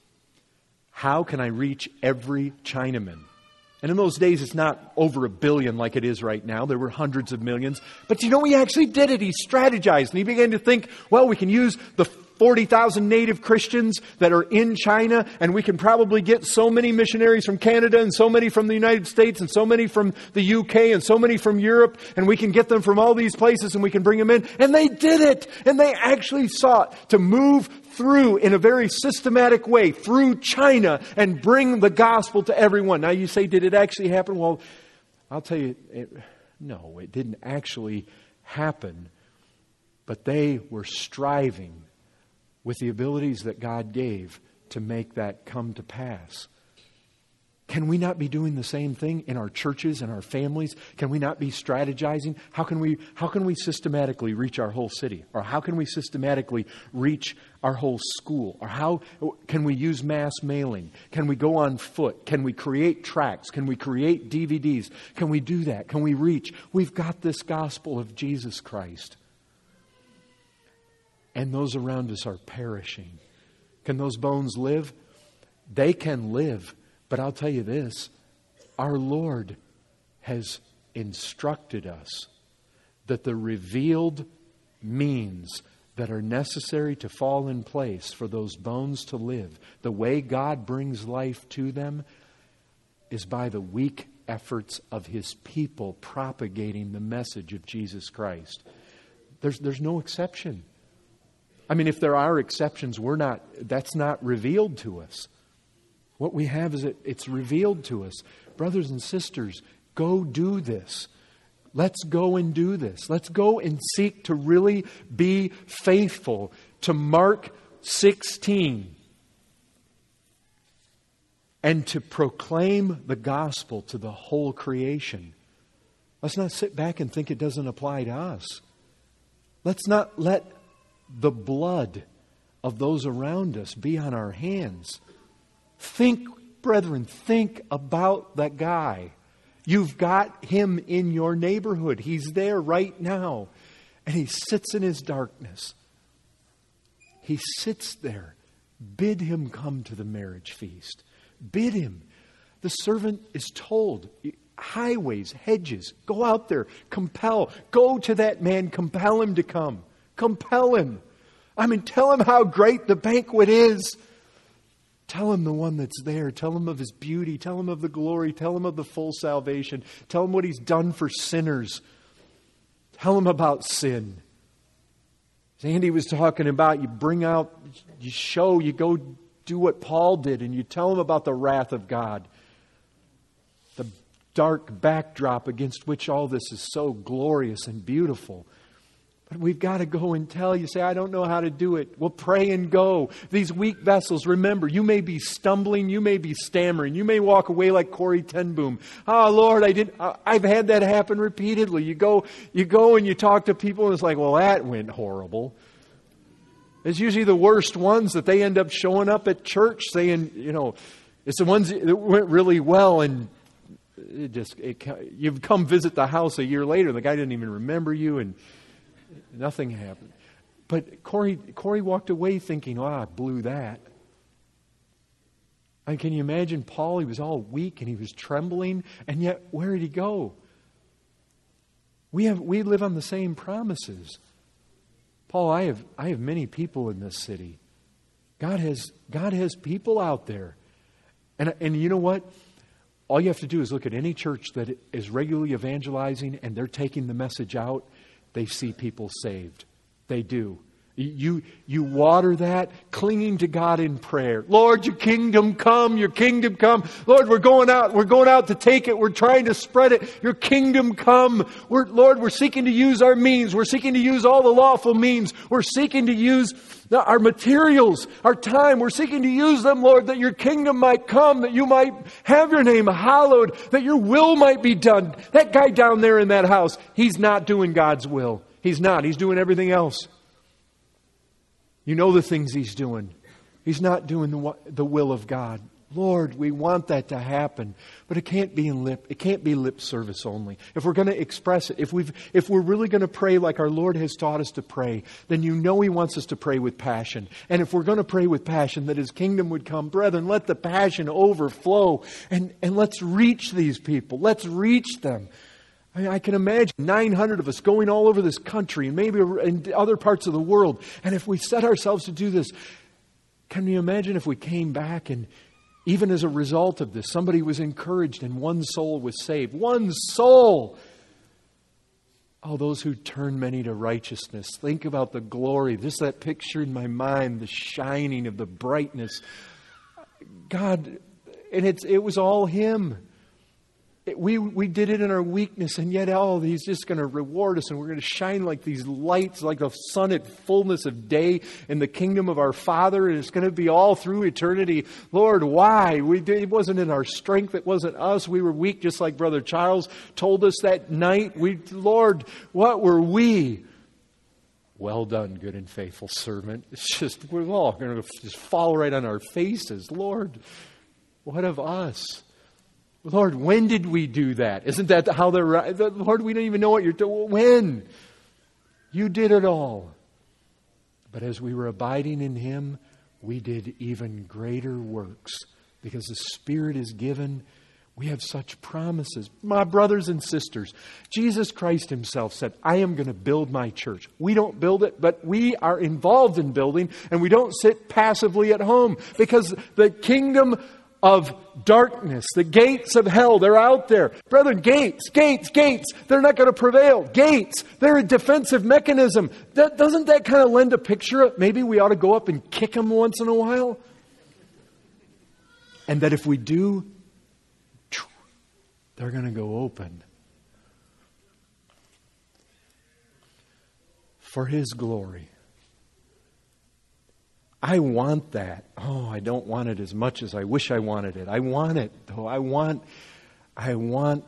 Speaker 1: How can I reach every Chinaman? And in those days, it's not over a billion like it is right now. There were hundreds of millions. But you know, he actually did it. He strategized. And he began to think, well, we can use the forty thousand native Christians that are in China. And we can probably get so many missionaries from Canada and so many from the United States and so many from the U K and so many from Europe. And we can get them from all these places and we can bring them in. And they did it. And they actually sought to move through in a very systematic way through China and bring the gospel to everyone. Now you say, did it actually happen? Well, I'll tell you, it, no, it didn't actually happen. But they were striving with the abilities that God gave to make that come to pass. Can we not be doing the same thing in our churches and our families? Can we not be strategizing? How can we, how can we systematically reach our whole city? Or how can we systematically reach our whole school? Or how can we use mass mailing? Can we go on foot? Can we create tracts? Can we create D V Ds? Can we do that? Can we reach? We've got this gospel of Jesus Christ. And those around us are perishing. Can those bones live? They can live. But I'll tell you this, our Lord has instructed us that the revealed means that are necessary to fall in place for those bones to live, the way God brings life to them, is by the weak efforts of His people propagating the message of Jesus Christ. There's, there's no exception. I mean, if there are exceptions, we're not, that's not revealed to us. What we have is it, it's revealed to us. Brothers and sisters, go do this. Let's go and do this. Let's go and seek to really be faithful to Mark sixteen and to proclaim the gospel to the whole creation. Let's not sit back and think it doesn't apply to us. Let's not let the blood of those around us be on our hands. Think, brethren, think about that guy. You've got him in your neighborhood. He's there right now. And he sits in his darkness. He sits there. Bid him come to the marriage feast. Bid him. The servant is told, highways, hedges, go out there, compel. Go to that man, compel him to come. Compel him. I mean, tell him how great the banquet is. Tell him the one that's there. Tell him of his beauty. Tell him of the glory. Tell him of the full salvation. Tell him what he's done for sinners. Tell them about sin. As Andy was talking about, you bring out, you show, you go do what Paul did, and you tell them about the wrath of God. The dark backdrop against which all this is so glorious and beautiful. But we've got to go and tell. You say, I don't know how to do it. Well, pray and go. These weak vessels, remember, you may be stumbling, you may be stammering, you may walk away like Corrie ten Boom. Oh, Lord, I didn't. I've had that happen repeatedly. You go, you go and you talk to people, and it's like, well, that went horrible. It's usually the worst ones that they end up showing up at church saying, you know, it's the ones that went really well, and it just it, you've come visit the house a year later, the guy didn't even remember you, and nothing happened. But Corey, Corey walked away thinking, oh, I blew that. And can you imagine Paul? He was all weak and he was trembling. And yet, where did he go? We have we live on the same promises. Paul, I have I have many people in this city. God has God has people out there. And and you know what? All you have to do is look at any church that is regularly evangelizing and they're taking the message out. They see people saved. They do. You, you water that, clinging to God in prayer. Lord, your kingdom come, your kingdom come. Lord, we're going out, we're going out to take it. We're trying to spread it. Your kingdom come. We're, Lord, we're seeking to use our means. We're seeking to use all the lawful means. We're seeking to use our materials, our time. We're seeking to use them, Lord, that your kingdom might come, that you might have your name hallowed, that your will might be done. That guy down there in that house, he's not doing God's will. He's not. He's doing everything else. You know the things he's doing. He's not doing the, the will of God. Lord, we want that to happen, but it can't be in lip. It can't be lip service only. If we're going to express it, if we've, if we're really going to pray like our Lord has taught us to pray, then you know He wants us to pray with passion. And if we're going to pray with passion, that His kingdom would come, brethren, let the passion overflow, and and let's reach these people. Let's reach them. I mean, I can imagine nine hundred of us going all over this country and maybe in other parts of the world. And if we set ourselves to do this, can you imagine if we came back and even as a result of this, somebody was encouraged and one soul was saved? One soul! Oh, those who turn many to righteousness. Think about the glory. Just that picture in my mind, the shining of the brightness. God, and it's it was all Him. It, we we did it in our weakness, and yet, oh, He's just going to reward us, and we're going to shine like these lights, like the sun at fullness of day in the kingdom of our Father, and it's going to be all through eternity. Lord, why? We did, it wasn't in our strength. It wasn't us. We were weak, just like Brother Charles told us that night. We, Lord, what were we? Well done, good and faithful servant. It's just, we're all going to just fall right on our faces. Lord, what of us? Lord, when did we do that? Isn't that how they're... Lord, we don't even know what you're doing. When? You did it all. But as we were abiding in Him, we did even greater works. Because the Spirit is given. We have such promises. My brothers and sisters, Jesus Christ Himself said, I am going to build my church. We don't build it, but we are involved in building, and we don't sit passively at home. Because the kingdom of darkness, the gates of hell, they're out there. Brethren, gates, gates, gates, they're not going to prevail. Gates, they're a defensive mechanism. That, doesn't that kind of lend a picture of maybe we ought to go up and kick them once in a while? And that if we do, they're going to go open. For His glory. I want that. Oh, I don't want it as much as I wish I wanted it. I want it, though. I want, I want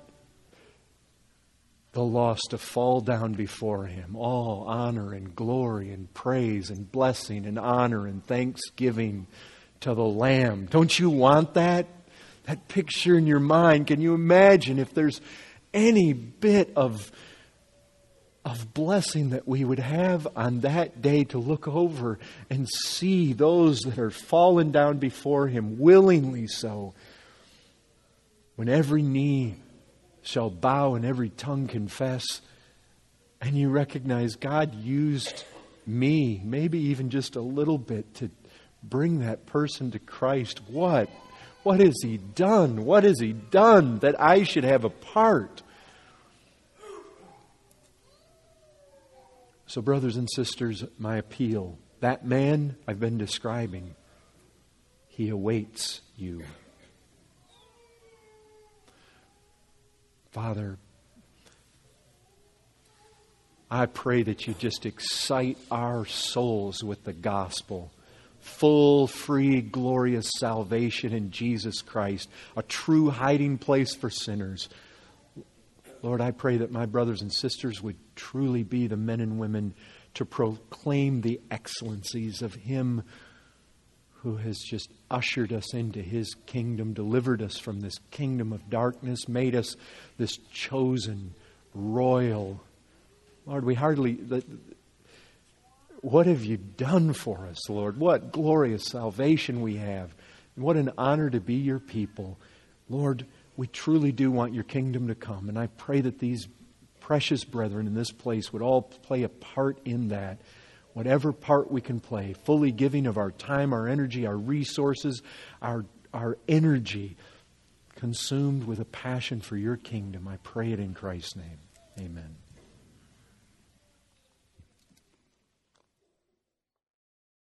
Speaker 1: the lost to fall down before Him. All honor and glory and praise and blessing and honor and thanksgiving to the Lamb. Don't you want that? That picture in your mind. Can you imagine if there's any bit of of blessing that we would have on that day to look over and see those that are fallen down before Him, willingly so. When every knee shall bow and every tongue confess, and you recognize God used me, maybe even just a little bit, to bring that person to Christ. What? What has He done? What has He done that I should have a part? So, brothers and sisters, my appeal, that man I've been describing, he awaits you. Father, I pray that you just excite our souls with the gospel. Full, free, glorious salvation in Jesus Christ. A true hiding place for sinners. Lord, I pray that my brothers and sisters would truly be the men and women to proclaim the excellencies of Him who has just ushered us into His kingdom, delivered us from this kingdom of darkness, made us this chosen, royal. Lord, we hardly... What have you done for us, Lord? What glorious salvation we have. What an honor to be your people. Lord, we truly do want your kingdom to come. And I pray that these precious brethren in this place would all play a part in that. Whatever part we can play, fully giving of our time, our energy, our resources, our, our energy, consumed with a passion for your kingdom. I pray it in Christ's name. Amen.